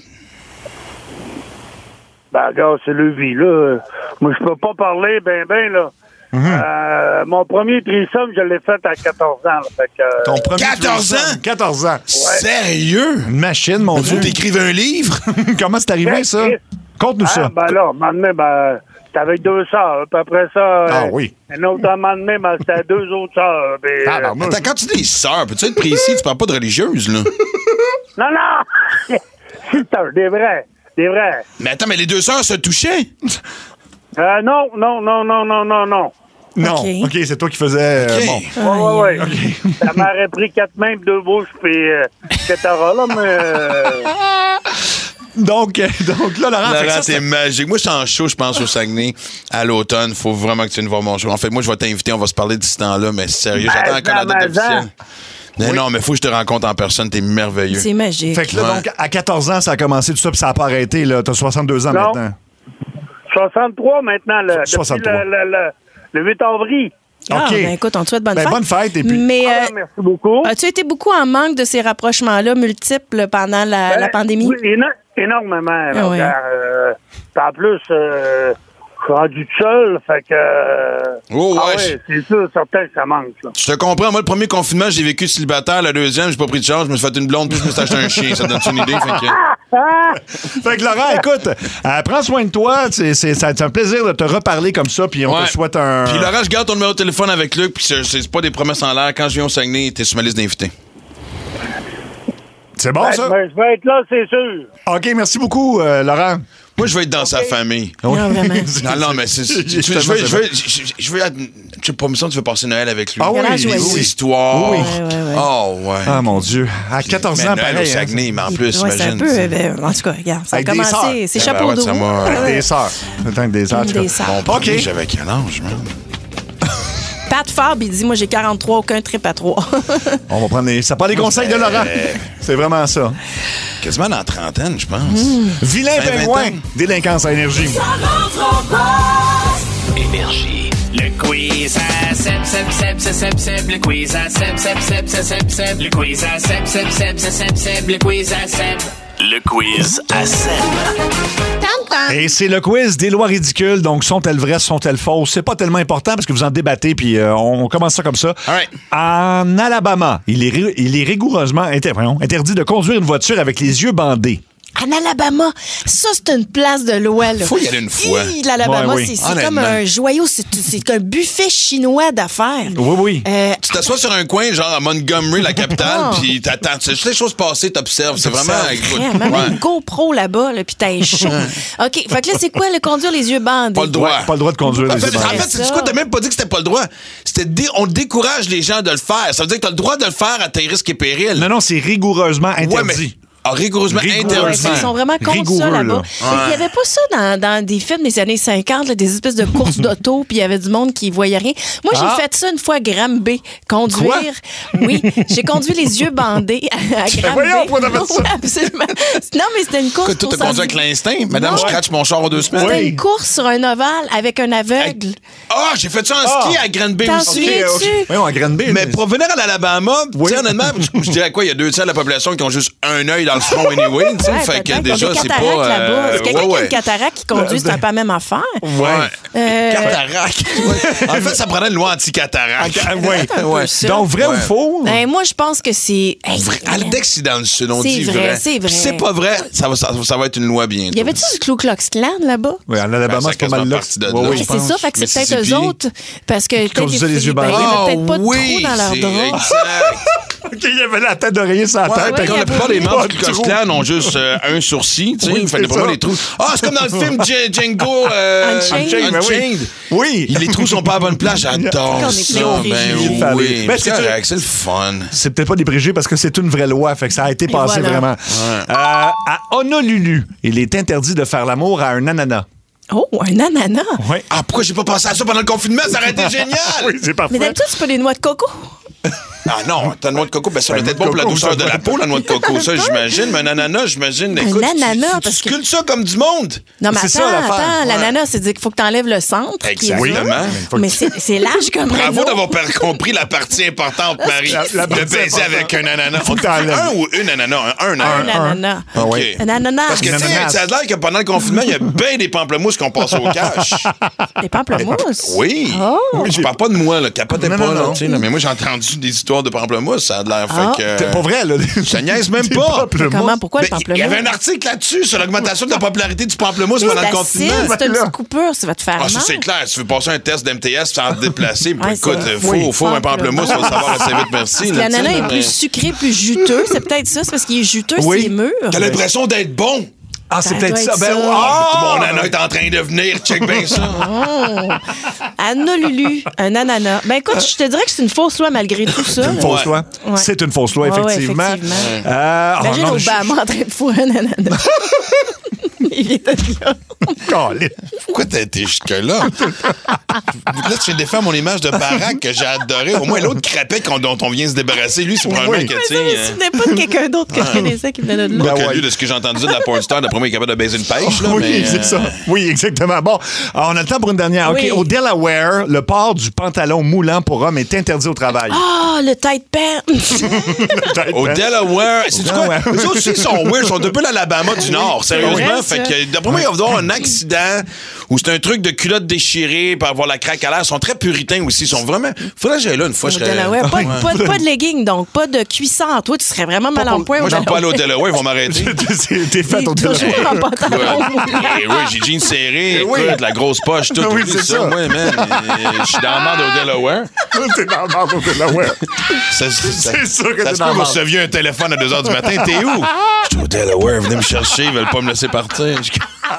Ben, regarde, c'est le vie, là. Moi, je peux pas parler, ben, ben, là. Euh, mon premier threesome, je l'ai fait à quatorze ans, là. Fait que, euh, Ton premier quatorze threesome. ans? quatorze ans. Sérieux? Une machine, mon Vous Dieu. t'écrivez un livre? Comment c'est arrivé, ça? Conte-nous Ah, ça. ben là, à un moment donné, ben, c'était avec deux sœurs. Puis après ça, Ah euh, oui. un autre à un moment donné, ben, c'était deux autres sœurs. Puis, euh, Ah, ben, moi, Attends, quand tu dis sœur, peux-tu être précis? Tu parles pas de religieuse, là. non, non! C'est un, des vrais. Des vrais. Mais attends, mais les deux sœurs se touchaient? Euh, non, non, non, non, non, non, non. non. OK. OK, c'est toi qui faisais... euh, OK. bon. Ouais, ouais, ouais. Ça m'aurait pris quatre mains, deux bouches, puis euh, et cetera, là, mais... euh, Donc, euh, donc là, Laurent, fait que Laurent, ça, c'est c'est- magique. Moi, je suis en show, je pense, au Saguenay, à l'automne. Faut vraiment que tu viennes voir mon show. En fait, moi, je vais t'inviter, on va se parler d'ici temps-là, mais sérieux, Ben, j'attends encore la date ben, officielle. Non, non, mais faut que je te rencontre en personne, t'es merveilleux. C'est magique. Fait que là, Ouais. donc, à quatorze ans, ça a commencé tout ça, puis ça n'a pas arrêté, là. T'as soixante-deux ans Non. maintenant. soixante-trois maintenant, là, depuis soixante-trois. le, le, le, le huit avril. Ah, OK. ben écoute, on te souhaite bonne Ben, fête. bonne fête, et puis- Mais Ah, euh, merci beaucoup. as-tu été beaucoup en manque de ces rapprochements-là multiples pendant la, Ben, la pandémie? Oui, éno- énormément. là, Ah ouais. car, euh, en plus, euh, suis rendu tout seul, fait que... euh, Oh, ah ouais. ouais, c'est sûr, certain que ça manque, là. Je te comprends. Moi, le premier confinement, j'ai vécu célibataire. Le deuxième, j'ai pas pris de charge. Je me suis fait une blonde, puis je me suis acheté un chien. Ça te donne une idée? Fait que... Fait que Laurent, écoute, euh, prends soin de toi. C'est, c'est, ça- c'est un plaisir de te reparler comme ça, puis on Ouais. te souhaite un... Puis Laurent, je garde ton numéro de téléphone avec Luc, puis c'est, c'est pas des promesses en l'air. Quand je viens au Saguenay, t'es sur ma liste d'invités. C'est bon, Ben, ça? ben, je vais être là, c'est sûr. OK, merci beaucoup, euh, Laurent. Moi, je veux être dans sa famille. Oui. Non, vraiment. Non, non, mais c'est. Je Justement, veux, je c'est veux, je veux, je veux, je sais pas, mais ça, tu veux passer Noël avec lui. Ah oui, Il a l'air joyeux. Des histoires. Oui. Ouais, ouais, ouais. Oh, ouais. Ah, mon Dieu. À quatorze Mais ans, Noël pareil. au Saguenay, mais en plus, Ouais, c'est un imagine. peu... euh, ben, en tout cas, regarde, ça a Avec des sœurs. commencé. C'est Ben, chapeau ouais, d'eau. ça m'a- Ah Avec ouais. des sœurs. Autant que des sœurs. en tout cas. Des sœurs. Mon OK. premier, j'avais quel âge, man? Pat Farb, il dit, moi, j'ai quarante-trois, aucun trip à trois. On va prendre les... Ça prend les conseils de Laurent. C'est vraiment ça. Quasiment dans la trentaine, je pense. Vilain vingt pingouin. ans. Délinquance à énergie. Ça rentre au poste. Énergie. Le quiz à Seb, Seb, Seb, Seb, Seb, Seb, le quiz à Seb, Seb, Seb, Seb, Seb, Seb, le quiz à Seb, Seb, Seb, Seb, Seb, Seb, le quiz à Seb. Le quiz à Seb. Et c'est le quiz des lois ridicules. Donc, sont-elles vraies, sont-elles fausses? C'est pas tellement important parce que vous en débattez, puis euh, on commence ça comme ça. All right. En Alabama, il est, ri- il est rigoureusement inter- voyons, interdit de conduire une voiture avec les yeux bandés. En Alabama, ça, c'est une place de loi. Là. Faut y aller une fois. Hi, L'Alabama, Ouais, oui. c'est, c'est Honnêtement. comme un joyau, c'est, c'est un buffet chinois d'affaires. Oui, oui. Euh, Tu t'assois sur un coin, genre à Montgomery, la capitale, Ah. puis t'attends. Tu sais les choses passer, t'observes. C'est vraiment. écoute, Vraiment, ouais. une GoPro là-bas, là, puis t'as chaud. OK, fait que là, c'est quoi, le conduire les yeux bandés? Pas le droit. Ouais, pas le droit de conduire En les fait, yeux en bandés. fait, c'est quoi? T'as même pas dit que c'était pas le droit. C'était dé- on décourage les gens de le faire. Ça veut dire que t'as le droit de le faire à tes risques et périls. Non, non, c'est rigoureusement interdit. Ouais, mais- Ah, rigoureusement Rigoureusement. Ouais, interdit. ils sont vraiment contre Rigoureux, ça là-bas. là. Mais il n'y avait pas ça dans, dans des films des années cinquante, là, des espèces de courses d'auto, puis il y avait du monde qui voyait rien. Moi, j'ai Ah. fait ça une fois à Granby. Conduire. Quoi? Oui, j'ai conduit les yeux bandés à, à Granby. voyons, pourquoi t'as fait ça? Oui, absolument. Non, mais c'était une course. Écoute, toi, pour t'as conduit s'en- avec l'instinct. Madame, Non. je scratch mon char aux deux semaines. C'était Oui. une course sur un ovale avec un aveugle. Ah, j'ai fait ça en ski à Granby T'en aussi. souviens-tu? Oui, en Granby. Mais pour venir à l'Alabama, tu sais, honnêtement, je dirais quoi, il y a deux tiers de la population qui ont juste un œil dans le front anyway, tu sais, Ouais, fait que peut-être. déjà, Ils ont des c'est pas... cataractes là-bas. euh, C'est quelqu'un ouais, qui a ouais. une cataracte qui conduit, c'est un peu la même affaire. Ouais. Euh, Cataracte. En fait, ça prendrait une loi anti-cataracte. Ah, ouais. un peu ça. Donc, vrai Ouais. ou faux? Ben, moi, je pense que c'est. Hey, Vrai. Alex, c'est dans le sud, on C'est dit vrai, vrai. c'est vrai. Puis c'est pas vrai, ça va, ça, ça va être une loi bientôt. Y avait-tu du Ku Klux Klan là-bas? Oui, en Alabama, Ben, ça c'est pas mal quasiment là. partie de là, Ouais, oui. je C'est ça, fait que c'est peut-être Mississippi. eux autres. Parce que peut-être conduisaient les yeux ben, bandés. il y avait Ah peut-être pas de oui, trou dans leur c'est drap. exact. OK, il y avait la tête d'oreiller sur la Ouais, tête. puis quand il y la plupart des avait- membres Pas du de Ku Klux trou. Klan ont juste euh, un sourcil, tu sais, Oui, il fallait c'est vraiment ça. les trous. Ah, c'est comme dans le film Dj- Django euh, Unchained. Unchained, ben oui. Unchained. Oui. Les trous sont pas à bonne place, j'adore On est ça. plein de Ben préjugés. oui, Ben, c'est c'est- correct, c'est le fun. C'est peut-être pas des préjugés parce que c'est une vraie loi, fait que ça a été passé voilà. vraiment. Euh, à Honolulu, il est interdit de faire l'amour à un ananas. Oh, un ananas. Oui. Ah, pourquoi j'ai pas pensé à ça pendant le confinement? Ça aurait été génial! Oui, c'est parfait. Mais d'habitude, c'est pas des noix de coco. Ah non, ta noix de coco, ben ça Ben, doit être noix bon de pour la coco, douceur ça de doit la être- peau, la noix de coco, ça, j'imagine. Mais un ananas, j'imagine. Un Écoute, tu- ananas, tu, parce tu que- sculptes ça comme du monde. Non, mais C'est ça, attends, l'affaire. attends. Ouais. L'ananas, c'est dire qu'il faut que tu enlèves le centre. qui est Exactement. dur. Mais c'est, c'est large comme un Bravo os. d'avoir per- compris la partie importante, Marie. La- la de partie baiser importante. avec un ananas. Faut que t'enlèves. Un ou une ananas? Un, un, Un ananas. ananas. Ah OK. oui. Un ananas. Parce que, tu sais, ananas. ça a l'air que pendant le confinement, il y a bien des pamplemousses qu'on passe au cash. Des pamplemousses. Oui. Oh. Je parle pas de moi, là. Capotez Non, pas, non, là. non. tu sais, là. Mais moi, j'ai entendu des histoires de pamplemousse. Ça a de l'air. Ah. Fait que. C'est pas vrai, là. Je niaise même Des pas. pamplemousses. Comment? Pourquoi Ben, le Il y pamplemousse? avait un article là-dessus sur l'augmentation de la popularité du pamplemousse Mais pendant le c'est acide, confinement. c'est une Là. petite coupure, ça va te faire Ah, ça, mal. c'est clair. Si tu veux passer un test d'M T S sans te déplacer, puis Ouais, écoute, c'est- faut, oui. faut un pamplemousse, faut le savoir assez vite, merci. Parce que là, tu sais, l'ananas est mais- plus sucré, plus juteux. C'est peut-être ça. C'est parce qu'il est juteux, Oui. c'est mûr. T'as l'impression d'être bon. Ah, c'est Ça peut-être doit ça. être Ben, ça. ah! Mon ananas est en train de venir. Check bien ça. Oh. Honolulu, un ananas. Ben écoute, je te dirais que c'est une fausse loi malgré tout ça. Une là. fausse Ouais. loi. Ouais. C'est une fausse loi, Ouais, ouais, effectivement. effectivement. Euh, oh, Imagine non, je- Obama en train de fourrer un ananas. Il vient de là. Calé. Pourquoi t'as été jusque-là? Là, tu viens de défaire mon image de Barack que j'ai adoré. Au moins, l'autre crapet qu'on- dont on vient se débarrasser, lui, c'est probablement Oui. que, Mais tu ça, je me sais, euh, souvenais pas de quelqu'un d'autre que je connaissais qui venait de là. pas Ben que ouais. lui, de ce que j'ai entendu de la porn star, d'après moi, il est capable de baiser une pêche, là, Oui, mais... c'est euh, ça. Oui, exactement. Bon, alors, on a le temps pour une dernière. OK, Oui. au Delaware, le port du pantalon moulant pour hommes est interdit au travail. Ah, le tight pants. Peut-être, Au hein? Delaware, c'est quoi? Delaware. Les autres aussi sont weird, ils sont un peu l'Alabama du Nord, sérieusement. vrai, fait ça. que d'après moi, il va y avoir un accident ou c'est un truc de culotte déchirée pour avoir la craque à l'air. Ils sont très puritains aussi. Ils sont vraiment... Faudrait que j'aille là une fois. Je serais... Delaware. Pas, pas, pas de leggings, donc pas de cuissard. Toi, tu serais vraiment mal en point. Moi, je ne vais pas aller au Delaware. Ils vont m'arrêter. T'es fait au Delaware. Toujours en pantalon. Oui, j'ai jeans serrés, oui. écoute, la grosse poche, tout. Oui, oublie c'est ça. ça. Moi, man, je suis dans la merde au Delaware. T'es dans la merde au Delaware. Ça, ça, C'est sûr que ça t'es se dans peut la vous merde. receviez un téléphone à deux heures du matin. T'es où? Je suis au Delaware. Venez me chercher. Ils veulent pas me laisser partir. Je...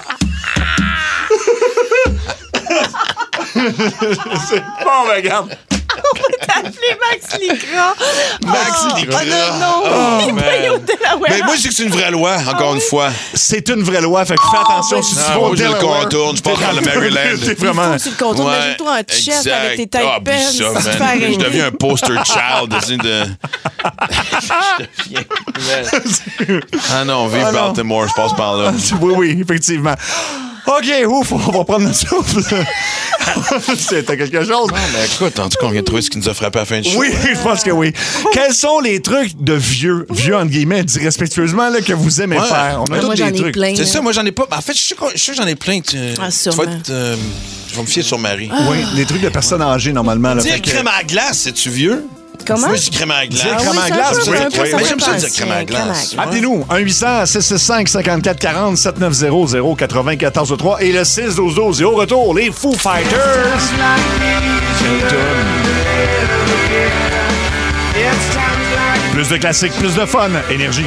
C'est bon, mais regarde. T'as appelé Max Licra. Max Oh, Licra. Oh non, non. Oh, Il man. paye au Delaware. Mais moi, je sais que c'est une vraie loi, encore une fois. C'est une vraie loi, fait que fais attention si tu Ah, vas au moi, je le Delaware. contourne. Je passe par le Maryland. T'es vraiment... Tu le contournes, Ouais, imagine-toi en t-shirt exact. avec tes tailles Ah, puis peines. ça, c'est man. super Je deviens un poster child. tu sais, de... je deviens... Ah non, vive Ah non. Baltimore, je passe par là. Oui, oui, effectivement. OK, ouf, on va prendre notre souffle. C'était quelque chose. Non, mais écoute, en tout cas, on vient de trouver ce qui nous a frappé à la fin du show. Oui, je pense que oui. Quels sont les trucs de vieux, vieux entre guillemets, dis respectueusement, là, que vous aimez Ouais. faire? On a Ouais, tous moi, j'en des ai trucs. plein. C'est ça, moi, j'en ai pas. En fait, je suis sûr que je suis sûr que j'en ai plein. Tu, Ah, tu sûrement. vas être. euh, je vais me fier sur Marie. Oui, les trucs de personnes âgées, normalement. Là, Dire fait que- crème à la glace, c'est-tu vieux? Comment? Moi, je dis crème à la glace. Dire crème à la oui, glace, ça, oui, un peu, oui, un peu, oui. ça Mais me j'aime ça fait dire crème à la penser, glace. Appelez-nous, un huit cents six six cinq cinquante-quatre quarante sept neuf zéro zéro quatre-vingt-quatorze trois et le six douze douze. Et au retour, les Foo Fighters. Plus de classiques, plus de fun. Énergie.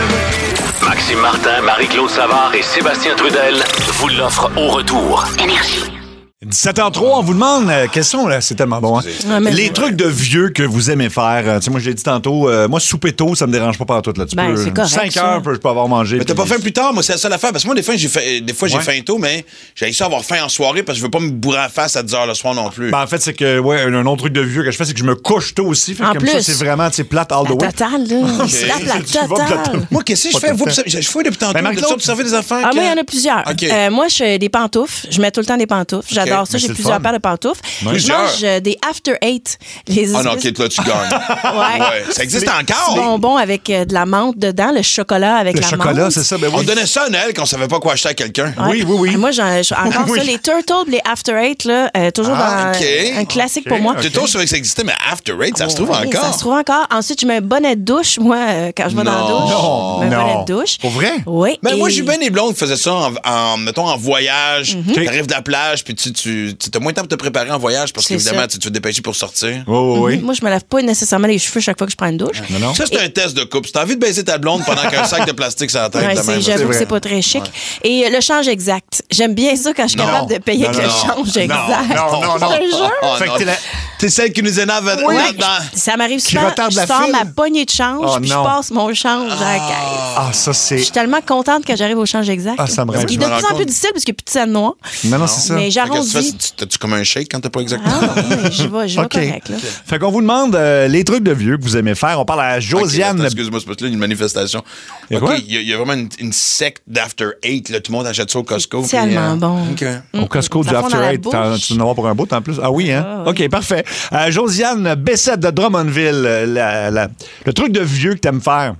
Maxime Martin, Marie-Claude Savard et Sébastien Trudel vous l'offrent au retour. Énergie. dix-sept heures trois, on vous demande, euh, quels sont, là, c'est tellement bon, hein? Ouais, mais- les trucs de vieux que vous aimez faire. Euh, tu sais, moi, je l'ai dit tantôt, euh, moi, souper tôt, ça me dérange pas partout, là. Tu Ben, peux, c'est correct, cinq ça. heures, je peux avoir mangé. Mais t'as puis- pas faim plus tard, moi, c'est la seule affaire. Parce que moi, des fois, j'ai fait, des fois, j'ai Ouais. faim tôt, mais j'ai essayé d'avoir faim en soirée parce que je veux pas me bourrer la face à dix heures le soir non plus. Ben, en fait, c'est que, ouais, un autre truc de vieux que je fais, c'est que je me couche tôt aussi. Fait que En comme ça, plus. c'est vraiment, tu sais, plate all the La way. totale, là. C'est la, la Tu vas totale. plate- Moi, qu'est-ce que je Pas fais? tout le Vous, temps. je fouille depuis tantôt. Ben, Vous Marie-Claude, observez des affaires? Ah, que- moi, il y en a plusieurs. OK. Euh, moi, je fais des pantoufles. Je mets tout le temps des pantoufles. J'adore ça. Mais J'ai c'est le plusieurs fun. paires de pantoufles. Oui. Je mange euh, des After Eight. Les Ah non, espèces- OK, là, tu gagnes. Ouais. Ouais. Ça existe Des encore? petits bonbons avec euh, de la menthe dedans, le chocolat avec Le la chocolat, menthe. c'est ça, ben On oui. donnait ça à Noël quand on savait pas quoi acheter à quelqu'un. Ouais. Oui, oui, oui. Moi, j'en, j'en- encore Oui. ça, les Turtles, les After Eight, là, euh, toujours Ah, dans OK. un classique OK, pour moi. OK. J'ai toujours savais que ça existait, mais After Eight, ça se trouve Oui, encore. Ça se trouve encore. Ensuite, je mets un bonnet de douche, moi, euh, quand je vais dans la Non. douche. Non, je mets un non. bonnet de douche. Pour vrai? Oui. Ben, moi, et- j'ai bien des blondes qui faisaient ça en, en, mettons, en voyage. Mhm. T'arrives de la plage, puis tu, tu, tu as moins de temps pour te préparer en voyage parce C'est qu'évidemment, ça. tu tu veux te dépêcher pour sortir. Oui, oui, oui. Moi, je me lave pas nécessairement les cheveux chaque fois que je prends une douche. Non, non. Ça, c'est un test de couple. Si t'as envie de baiser ta blonde pendant qu'un sac de plastique sur la tête, Ouais, de c'est- même, j'avoue c'est que vrai. c'est pas très chic. Et euh, le change exact. J'aime bien ça quand je suis Non. capable de payer Non, avec non, le non. change Non, exact. non, non, Je non. te jure. Oh, Fait que non. t'es la- T'es celle qui nous énerve Oui, là-dedans. ça m'arrive Qui souvent. retarde Je la sors file. ma poignée de change, Oh, puis je non. passe mon change à la caisse. Ah, ça, Je c'est. suis tellement contente quand j'arrive au change exact. Ah, ça me rend- Il est Je de me rends plus en compte. plus difficile parce qu'il n'y a plus de scène noire. Non, non, c'est ça. Mais Fait que tu fais, j'arrondis. tu- T'as-tu comme un shake quand t'as pas exactement? Ah, oui, j'y vais, j'y vais OK. correct. Là. Fait qu'on vous demande euh, les trucs de vieux que vous aimez faire. On parle à Ok, Josiane. attends, excuse-moi, c'est parce que là, il y a une manifestation. Y a OK, quoi? il y, a- il y a vraiment une, une secte d'After Eight. Là. Tout le monde achète ça au Costco. puis, Tellement euh, bon. OK. Au Costco du Ça fond After dans la Eight. bouche. T'en- Tu en as pour un bout en plus? Ah oui, hein? Ah, ouais. OK, parfait. Euh, Josiane Bessette de Drummondville, euh, la- la- le truc de vieux que t'aimes faire.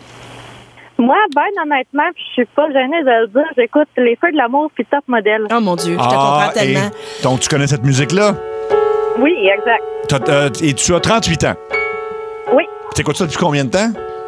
Moi, ben honnêtement, puis je suis pas gênée de le dire, j'écoute Les Feux de l'amour puis Top Model. Oh mon Dieu, je te Ah, comprends tellement. et donc, tu connais cette musique-là? Oui, exact. T'as- euh, et tu as trente-huit ans. Oui. T'écoutes ça depuis combien de temps?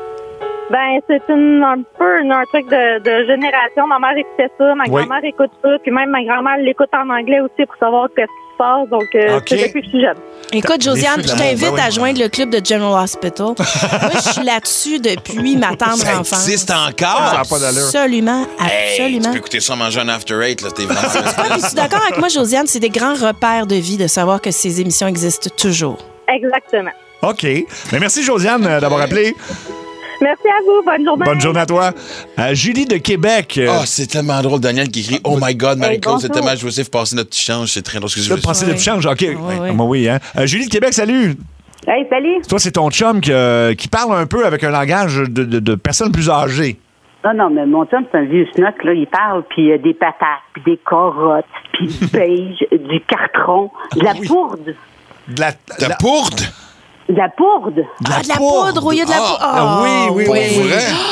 Ben, c'est une, un peu une- un truc de, de génération. Ma mère écoutait ça, ma Oui. grand-mère écoute ça, puis même ma grand-mère l'écoute en anglais aussi pour savoir ce qui se passe. Donc, euh, OK. c'est depuis que je suis jeune. Écoute, Josiane, Les feux je de l'amour, t'invite ben oui. à joindre le club de General Hospital. Moi, je suis là-dessus depuis ma tendre Ça enfance. existe encore? Ça a pas d'allure. Absolument, Hey, tu absolument. peux écouter ça manger un After Eight. Là, t'es vraiment... Ouais, es-tu d'accord avec moi, Josiane? C'est des grands repères de vie de savoir que ces émissions existent toujours. Exactement. OK. Mais merci, Josiane, euh, d'avoir appelé. Merci à vous. Bonne journée. Bonne journée à toi. Euh, Julie de Québec. euh, Ah, c'est tellement drôle, Daniel qui écrit Oh my God, Marie-Claude, Hey, c'est bonjour. tellement jouissif, passer notre petit change, c'est très drôle. tu Excusez-moi. veux passer Oui. le change? OK. oui. Ouais, moi, oui, hein. Euh, Julie de Québec, salut. Hey, salut. Toi, c'est ton chum qui, euh, qui parle un peu avec un langage de, de, de personnes plus âgées. Non, non, mais mon chum, c'est un vieux snock, là. Il parle, puis euh, des patates, puis des carottes, puis du beige, du carton, de la oui. pourde. De la, Ta la- pourde? De la pourde. de la Ah, de la poudre, oui, il y a de la Ah, poudre. ah, oui, oui, oui, Pour vrai?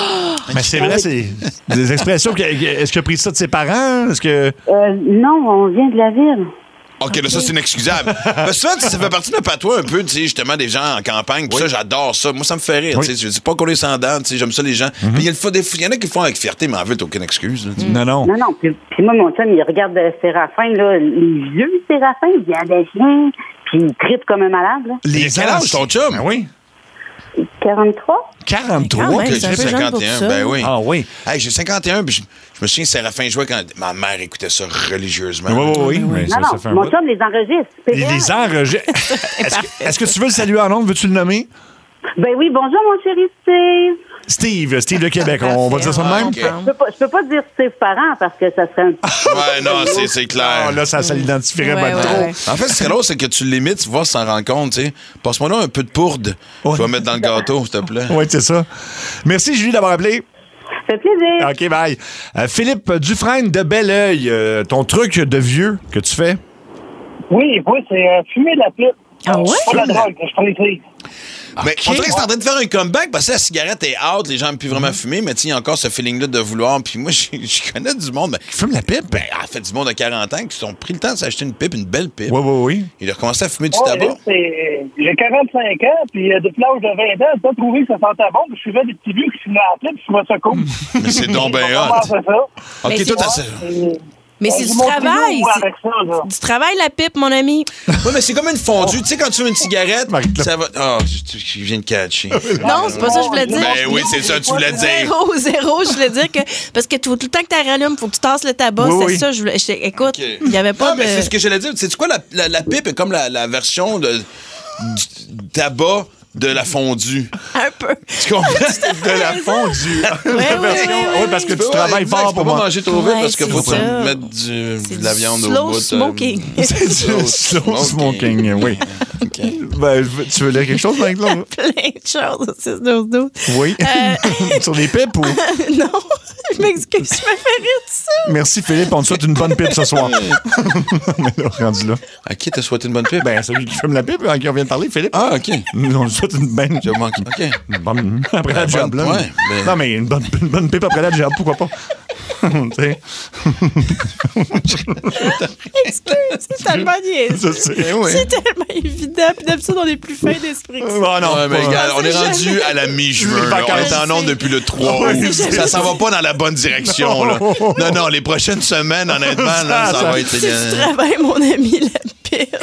Mais c'est vrai, c'est des expressions. Que, est-ce qu'il a pris ça de ses parents? Est-ce que... Euh, non, on vient de la ville. OK, là, ça, c'est inexcusable. Parce que ça, ça fait partie de patois un peu, tu sais, justement, des gens en campagne. Puis oui. ça, j'adore ça. Moi, ça me fait rire. Oui. Tu sais, je dis pas qu'on est sans dents, tu sais, j'aime ça, les gens. Mm-hmm. Puis il y, y en a qui le font avec fierté, mais en fait, t'as aucune excuse. Là, mm. Non, non. Non, non. Puis, puis moi, mon chum, il regarde Séraphin, là, les vieux Séraphin, il y a des chiens, puis il tripe comme un malade, là. Les quel âge, ton chum? Ben oui. quarante-trois. quarante-trois? Okay, j'ai cinquante et un. Ben oui. Ah oui. Hey, j'ai cinquante et un, puis je, je me souviens, Séraphin jouait quand ma mère écoutait ça religieusement. Oui, oui, oui. oui. Non, non, ça mon chum les enregistre. Il les enregistre. Est-ce, que, est-ce que tu veux le saluer en ondes? Veux-tu le nommer? Ben oui, bonjour, mon chéri Steve. Steve, Steve de Québec, on va dire ça de même? Okay. Je peux pas, je peux pas dire Steve parent parce que ça serait un petit ouais, non, c'est, c'est clair. Oh, là, ça, ça l'identifierait ouais, pas ouais, trop. ouais. En fait, ce qui est drôle, c'est que tu l'imites, tu vois, s'en rendre compte, tu sais. Passe-moi là un peu de pourde. Ouais. Je vais mettre dans le gâteau, s'il te plaît. Oui, c'est ça. Merci, Julie, d'avoir appelé. Ça fait plaisir. OK, bye. Euh, Philippe Dufresne de Belleuil, euh, ton truc de vieux que tu fais? Oui, oui, c'est euh, fumer de la pipe. Ah ouais? Pas la drogue, je prends les clés. Mais okay. on dirait que c'est en train de faire un comeback parce que la cigarette est out, les gens ne peuvent plus vraiment mm-hmm. fumer, mais il y a encore ce feeling-là de vouloir. Puis moi, je connais du monde qui fume la pipe. Ben, en fait, du monde de quarante ans qui se sont pris le temps de s'acheter une pipe, une belle pipe. Oui, oui, oui. Ils ont commencé à fumer du oh, tabac. Là, c'est... J'ai quarante-cinq ans, puis euh, depuis l'âge de vingt ans, j'ai pas trouvé que ça sentait bon, puis je suivais des petits vieux qui fumaient la pipe, puis je trouvais ça cool. Mais c'est donc bien hot. OK, toi, t'as ça. Mais c'est du travail. C'est ça, du travail, la pipe, mon ami. Oui, mais c'est comme une fondue. Tu sais, quand tu veux une cigarette, ça va. Oh, je, je viens de catcher. Non, c'est pas ça que je voulais dire. Ben oui, c'est ça que tu voulais dire. Zéro, zéro, je voulais dire que. Parce que tout, tout le temps que tu rallumes, il faut que tu tasses le tabac. Oui, c'est oui. ça. Je voulais, je, écoute, il okay. n'y avait pas non, de. Mais c'est ce que j'allais dire. C'est quoi, la, la, la pipe est comme la, la version de, du tabac de la fondue. Un peu. Tu comprends? De la fondue. Oui, oui, oui, oui, parce que tu travailles fort pour pas manger trop vite ouais, parce qu'il faut ça. mettre du, de la viande slow au bout. Smoking. C'est du slow smoking, oui. Okay. Ben, tu veux lire quelque chose, Marie-Claude? Plein de choses au six douze douze. Oui. Euh... Sur les pipes ou? Non. Je m'excuse, je me fais rire de ça. Merci, Philippe. On te souhaite une bonne pipe ce soir. Mais là, rendu là. À qui t'as souhaité une bonne pipe? Ben, celui qui fume la pipe, à qui on vient de parler, Philippe. Ah, OK. On lui souhaite une bonne. J'ai manqué. OK. Une bonne... Après la job, là. Ouais, mais... Non, mais une bonne, une bonne pipe après la job, pourquoi pas? Excuse, c'est tellement niaiseux. C'est, oui. c'est tellement évident. Puis d'habitude, on est plus fin d'esprit que ça. Oh non, ouais, mais regarde, on est rendu jamais... à la mi-juin. On est en onde depuis le trois août. Ouais, ça s'en va pas dans la bonne direction. Là. Non, non, les prochaines semaines, honnêtement, ça, là, ça, ça va être... Si tu travailles, mon ami, la pipe.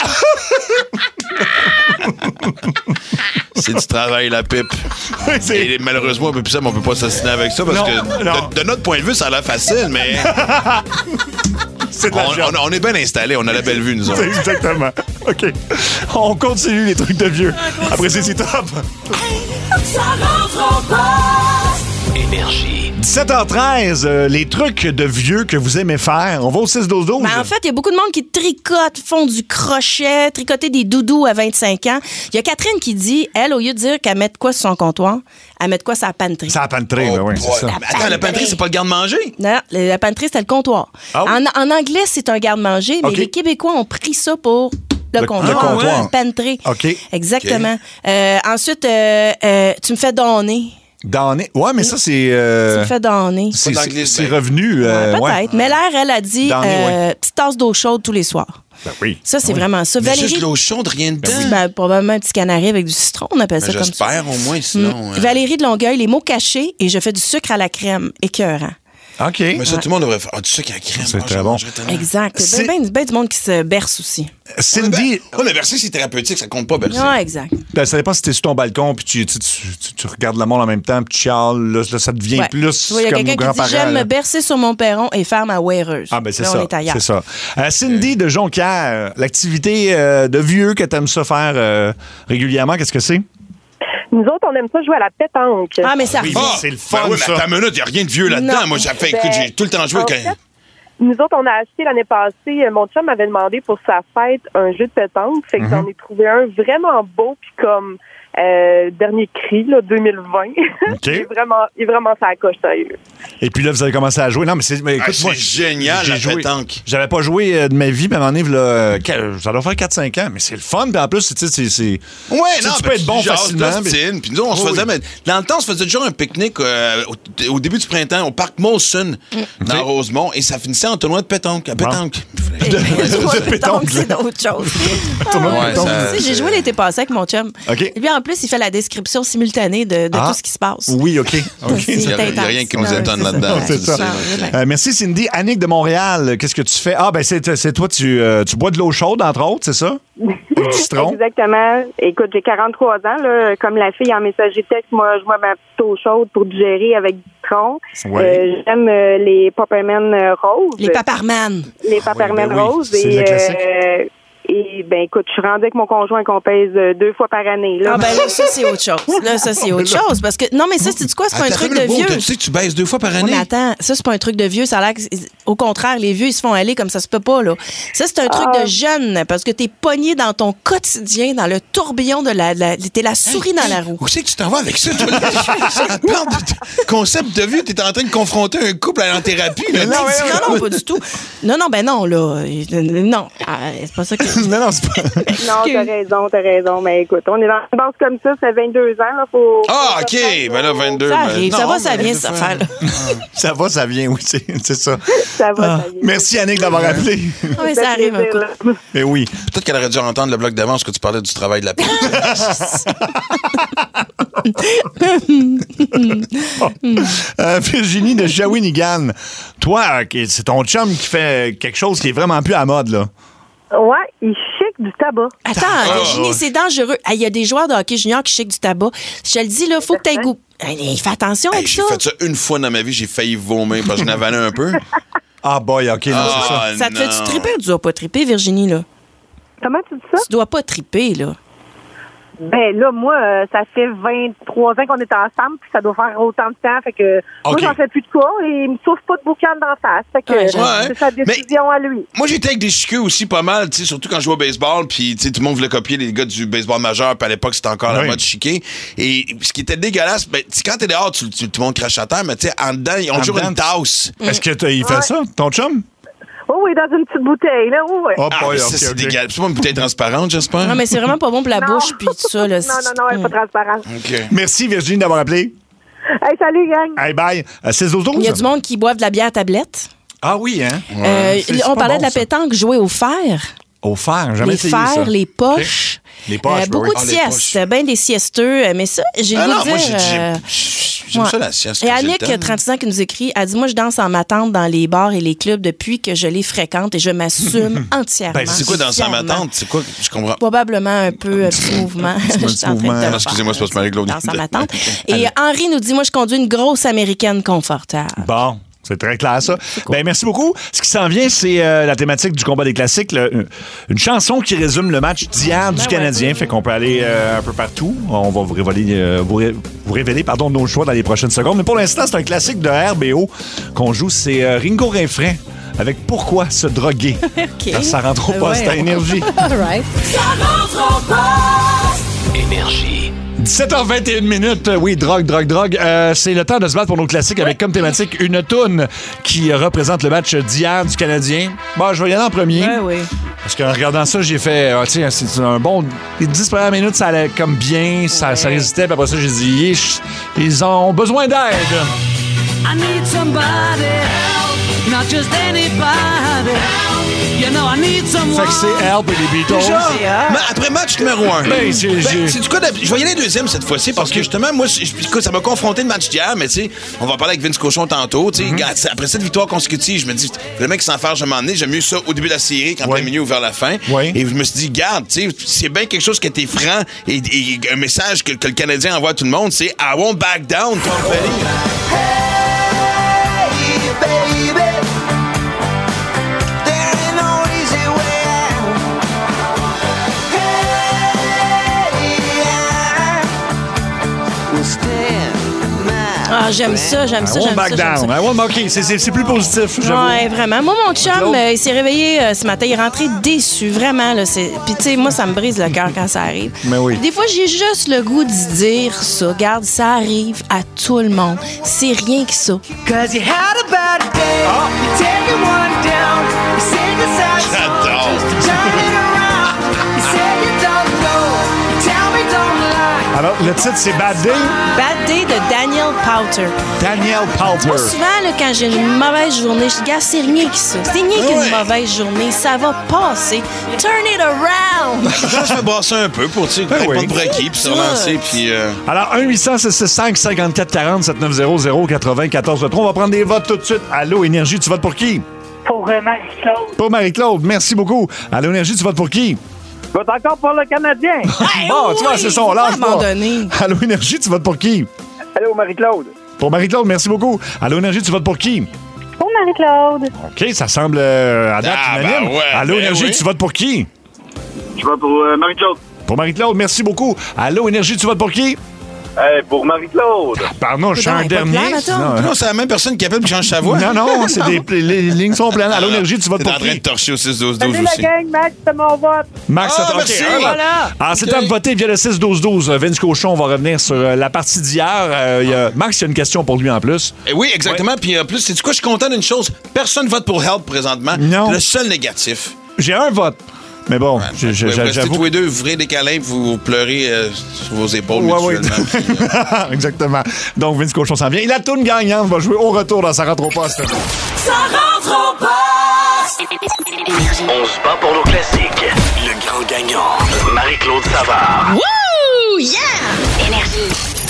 C'est du travail, la pipe. Et malheureusement, on peut plus ça, mais on peut pas s'assiner avec ça parce non, que non. De, de notre point de vue, ça a l'air facile, mais c'est de la on, on, on est bien installés, on a la belle vue, nous autres. C'est exactement. OK. On continue les trucs de vieux. Après, c'est top. Ça rentre en poste. Énergie. dix-sept heures treize, euh, les trucs de vieux que vous aimez faire. On va au six douze douze. Ben, en fait, il y a beaucoup de monde qui tricote, font du crochet, tricoter des doudous à vingt-cinq ans. Il y a Catherine qui dit, elle, au lieu de dire qu'elle met de quoi sur son comptoir, elle met de quoi sur la pantry. C'est la pantry, oh, oui, c'est ça. La Attends, la pantry, c'est pas le garde-manger? Non, la pantry, c'est le comptoir. Oh. En, en anglais, c'est un garde-manger, mais okay. les Québécois ont pris ça pour... Le, le comptoir. Le comptoir. Ouais. Pantry. OK. Exactement. Okay. Euh, ensuite, euh, euh, tu me fais donner. Donner. Ouais, mais ça, c'est. Euh, tu me fais donner. C'est, c'est, c'est revenu. Euh, ouais, peut-être. Ouais. Mais l'air, elle a dit donner, euh, ouais. petite tasse d'eau chaude tous les soirs. Ben oui. Ça, c'est oui. vraiment ça. Mais Valérie... juste l'eau chaude, rien dedans. Ben, ben, probablement un petit canari avec du citron, on appelle ben, ça comme ça. J'espère au moins, sinon. Mmh. Euh... Valérie de Longueuil, les mots cachés, et je fais du sucre à la crème, écœurant. OK. Mais ça, ouais. tout le monde devrait faire. Ah, du sucre à la crème. C'est très bon. Exact. C'est bien ben, ben du monde qui se berce aussi. Cindy. Oh, le bercer, c'est thérapeutique, ça compte pas, bercer. Ouais, exact. Ben, ça dépend si t'es sur ton balcon puis tu, tu, tu, tu, tu regardes le monde en même temps puis tu chiales. Là, là ça devient ouais. plus vois, comme nos grands-parents. Il y a quelqu'un qui dit, j'aime me bercer sur mon perron et faire ma weareuse. Ah, ben c'est là, ça. On est ailleurs. C'est ça. Euh, Cindy euh... de Jonquière, l'activité euh, de vieux que t'aimes ça faire euh, régulièrement, qu'est-ce que c'est? Nous autres, on aime ça jouer à la pétanque. Ah, mais ça revient. Ah, c'est le fun, ben oui, ça. Mais attends une minute, il n'y a rien de vieux là-dedans. Non. Moi, j'ai fait, écoute, j'ai tout le temps joué. En quand... fait, nous autres, on a acheté l'année passée, mon chum m'avait demandé pour sa fête un jeu de pétanque. Fait que mm-hmm. j'en ai trouvé un vraiment beau, puis comme Euh, dernier cri, là, deux mille vingt. OK. il est vraiment, il est vraiment ça coche, sérieux. Et puis là, vous avez commencé à jouer. Non, mais c'est, mais écoute, Ah, moi, c'est génial, j'ai la joué. pétanque. J'avais pas joué euh, de ma vie, mais à un moment donné, là, qu- ça doit faire quatre cinq ans, mais c'est le fun. Puis en plus, tu sais, c'est, c'est. Ouais, tu sais, non, tu ben, peux être bon jases, facilement. t'ostines, Puis nous, on se Oui, faisait. oui. Mais dans le temps, on se faisait toujours un pique-nique euh, au, au début du printemps au parc Molson, dans Rosemont, et ça finissait en tournoi de pétanque. À pétanque. de pétanque, c'est d'autres choses. Ouais, ça- Tu sais, j'ai joué l'été passé avec mon chum. OK. Et puis en plus, il fait la description simultanée de, de Ah. tout ce qui se passe. Oui, OK. OK. C'est Il n'y a, intense. rien qui nous Non, étonne c'est là-dedans. Non, c'est tu ça. sais. Euh, merci, Cindy. Annick de Montréal, qu'est-ce que tu fais? Ah, ben, c'est, c'est toi, tu, euh, tu bois de l'eau chaude, entre autres, c'est ça? Ou du citron? Exactement. Écoute, j'ai quarante-trois ans, là. Comme la fille en messagerie texte, moi, je bois ma petite eau chaude pour digérer avec du citron. Ouais. Euh, j'aime euh, les Peppermint euh, roses. Les Paparman. Les Peppermint ben oui, roses. c'est Et, le classique. euh, et ben écoute, je suis rendue avec mon conjoint qu'on pèse euh, deux fois par année. Là. Ah ben là, ça, c'est autre chose. Là, ça, c'est autre chose. Parce que, non, mais ça, c'est quoi? C'est pas un Attends, truc le de beau, vieux. Tu sais que tu baisses deux fois par Ouais, année? mais attends, ça, c'est pas un truc de vieux. Ça a l'air que, au contraire, les vieux, ils se font aller comme ça se peut pas, là. Ça, c'est un truc Ah. de jeune, parce que t'es pogné dans ton quotidien, dans le tourbillon de la, la t'es la souris dans la roue. Où c'est que tu t'en vas avec ça, toi? Ça parle de concept de vie. T'es en train de confronter un couple à en thérapie. Là. Non, non, non, pas du tout. Non, non, ben non, là. Non, ah, c'est pas ça que. non, non, c'est pas. Non, t'as raison, t'as raison. Mais écoute, on est dans une base comme ça, ça fait vingt-deux ans. Là, faut, Ah, faut OK. reprendre, Ben là, vingt-deux. Ça ben- arrive, ça non, va, ça mais vient, de cette faire- affaire-là. Ça va, ça vient, oui, c'est, c'est ça. Ça va, Ah. ça vient. Merci, Annick, d'avoir appelé. Oui, ça arrive un coup. Mais oui. Peut-être qu'elle aurait dû entendre le bloc d'avance que tu parlais du travail de la paix. Euh, Virginie de Shawinigan. Toi, euh, c'est ton chum qui fait quelque chose qui est vraiment plus à la mode, là. Ouais, il chic du tabac. Attends, Ah, Virginie, ouais. c'est dangereux. Il y a des joueurs de hockey junior qui chiquent du tabac. Je te le dis, là, faut que tu aies goût. Hey, fais attention Hey, avec j'ai ça. fait ça une fois dans ma vie, j'ai failli vomir parce que je n'avalais un peu. Ah, boy, OK, non, c'est ça. Ah, Ça te non. fait-tu triper ou tu dois pas triper, Virginie, là? Comment tu dis ça? Tu dois pas triper, là. Ben là, moi, euh, ça fait vingt-trois ans qu'on est ensemble, puis ça doit faire autant de temps. Fait que OK. moi, j'en fais plus de quoi et il me souffle pas de boucan d'en face. Fait que Ouais, euh, j'avoue. c'est sa décision à lui. Moi, j'étais avec des chiqueux aussi pas mal, tu sais, surtout quand je jouais au baseball, puis tu sais, tout le monde voulait copier les gars du baseball majeur, puis à l'époque, c'était encore la Oui. mode chiquer. Et ce qui était dégueulasse, ben, tu sais, quand t'es dehors, tu, tu- tout le monde crache à terre, mais tu sais, en dedans, ils ont En toujours dedans, une tasse. Est-ce que t'as- il fait Ouais. ça, ton chum? Oh oui, dans une petite bouteille, là, oui. Oh, Ah, boy, mais ça, OK, c'est OK. dégueulasse. C'est pas une bouteille transparente, j'espère? Non, mais c'est vraiment pas bon pour la Non. bouche, puis tout ça, là. Non, non, non, elle est pas transparente. OK. Merci, Virginie, d'avoir appelé. Hey, salut, gang! Hey, bye. Euh, c'est Zozo, Il y a ça? du monde qui boivent de la bière à tablette. Ah oui, hein? Euh, C'est- c'est on pas parlait bon, de la ça. pétanque, jouer au fer. Au fer, jamais Les essayé ça. fers, les poches. Les poches, Euh, ben beaucoup oui. de Ah, les siestes, bien des siesteux, euh, mais ça, j'ai Ah le goût non, de moi, dire, j'ai- j'ai- euh, j'aime ouais. ça, la sieste. Et quand j'ai le Annick, temps. trente-six ans, qui nous écrit, elle dit, moi, je danse en ma tante dans les bars et les clubs depuis que je les fréquente et je m'assume entièrement. Ben, c'est quoi dans sa Fièrement. matante? C'est quoi? Je comprends. Probablement un peu un petit mouvement. Je suis en train de mouvement. te le Ah, excusez-moi, c'est parce que Marie-Claude. faire. Dans sa matante. Et Henri nous dit, moi, je conduis une grosse américaine confortable. Bon. C'est très clair, ça. Ben, merci beaucoup. Ce qui s'en vient, c'est euh, la thématique du combat des classiques. le- une, une chanson qui résume le match d'hier du Ben Canadien. ouais. Fait qu'on peut aller euh, un peu partout. On va vous révéler, euh, vous, ré- vous révéler pardon, nos choix dans les prochaines secondes. Mais pour l'instant, c'est un classique de R B O qu'on joue. C'est euh, Ringo Rinfrain avec Pourquoi se droguer. OK. Ça, ça rentre au Ben poste ouais. à énergie. All right. Ça rentre au poste. Énergie. dix-sept heures vingt et une minutes. Oui, drogue, drogue, drogue. Euh, c'est le temps de se battre pour nos classiques avec comme thématique une toune qui représente le match d'hier du Canadien. Bon, je vais y aller en premier. Ouais, oui. Parce qu'en regardant ça, j'ai fait, ah, tiens, c'est un bon. Les dix premières minutes, ça allait comme bien, ça, ça résistait. Puis après ça, j'ai dit, Yeesh, ils ont besoin d'aide. I need somebody help, not just anybody. You know, I need someone. Fait que c'est Help et les Beatles. Déjà, ma- après match numéro un. Ben, j'ai- j'ai- c'est du quoi de- je vais y aller deuxième cette fois-ci parce que justement, moi, je- je- écoute, ça m'a confronté le match d'hier, mais tu sais, on va parler avec Vince Cochon tantôt. Tu sais, Mm-hmm. gars, c'est- après cette victoire consécutive, je me dis, le mec s'en faire, je m'en ai. J'aime mieux ça au début de la série qu'en Ouais. plein milieu ou vers la fin. Ouais. Et je me suis dit, garde, tu sais, c'est bien quelque chose qui était franc et, et un message que, que le Canadien envoie à tout le monde, c'est I won't back down, Tom Petty. Ah, j'aime ça, j'aime ça, I won't j'aime back ça, j'aime down. ça. I won't back- OK, c'est, c'est, c'est plus positif, j'avoue. Ouais, vraiment. Moi, mon chum, euh, il s'est réveillé euh, ce matin, il est rentré déçu, vraiment. Là, c'est... Puis, tu sais, moi, ça me brise le cœur quand ça arrive. Mais oui. Des fois, j'ai juste le goût de dire ça. Regarde, ça arrive à tout le monde. C'est rien que ça. Cause you had a bad day, you take it one down, you sing a sad song just to turn it around. You say you don't know, you tell me don't lie. Alors, le titre, c'est Bad Day. Bad Day de Daniel Powter. Daniel Powter. Moi, souvent, là, quand j'ai une mauvaise journée, je dis, gars, c'est rien que ça. C'est rien qu'une Ouais. mauvaise journée. Ça va passer. Turn it around. Je me brasser un peu pour, tu sais, Ben répondre oui. pour acquis, puis se relancer, puis... euh, Alors, un huit cents, six six cinq, cinquante-quatre quarante, sept neuf zéro, zéro quatre-vingt, quatorze trois. On va prendre des votes tout de suite. Allô, Énergie, tu votes pour qui? Pour euh, Marie-Claude. Pour Marie-Claude. Merci beaucoup. Allô, Énergie, tu votes pour qui? Je vote encore pour le Canadien. Bon, tu vois, c'est son lâche à un moment donné. Allô, Énergie, tu votes pour qui? Allô, Marie-Claude. Pour Marie-Claude, merci beaucoup. Allô, Énergie, tu votes pour qui? Pour Marie-Claude. OK, ça semble euh, à date Ah, unanime. ben ouais, Allô, ben Énergie, oui. tu votes pour qui? Je vote pour euh, Marie-Claude. Pour Marie-Claude, merci beaucoup. Allô, Énergie, tu votes pour qui? Hey, pour Marie-Claude. Pardon, je suis Non, un il est pas dernier. plan, attends. Non, Non, c'est la même personne qui appelle et change sa voix. non, non, c'est des, les lignes sont pleines. Allô, Énergie, tu votes T'es pour en train de qui? torcher au six douze douze Salut la aussi. gang, Max, c'est mon vote. Max, Ah, attends, merci. OK, un vote. Voilà. Alors, c'est OK. temps de voter via le six douze douze. Vince Cochon va revenir sur euh, la partie d'hier. Euh, il y a- Max, il y a une question pour lui en plus. Eh oui, exactement. Puis en plus, c'est quoi, je suis content d'une chose. Personne vote pour Help présentement. Non. Le seul négatif. J'ai un vote. Mais bon, je- je- vous restez j'avoue. tous les deux, vous ouvrez des câlins, vous, vous pleurez euh, sur vos épaules Ouais, ouais. mutuellement. Puis, euh, Exactement. Donc, Vince Cochon s'en vient. Et la toune gagnante va jouer au retour dans sa rentre au poste. Ça rentre au poste. On se bat pour nos classiques. Le grand gagnant, Marie-Claude Savard. Wouh! Yeah! Énergie.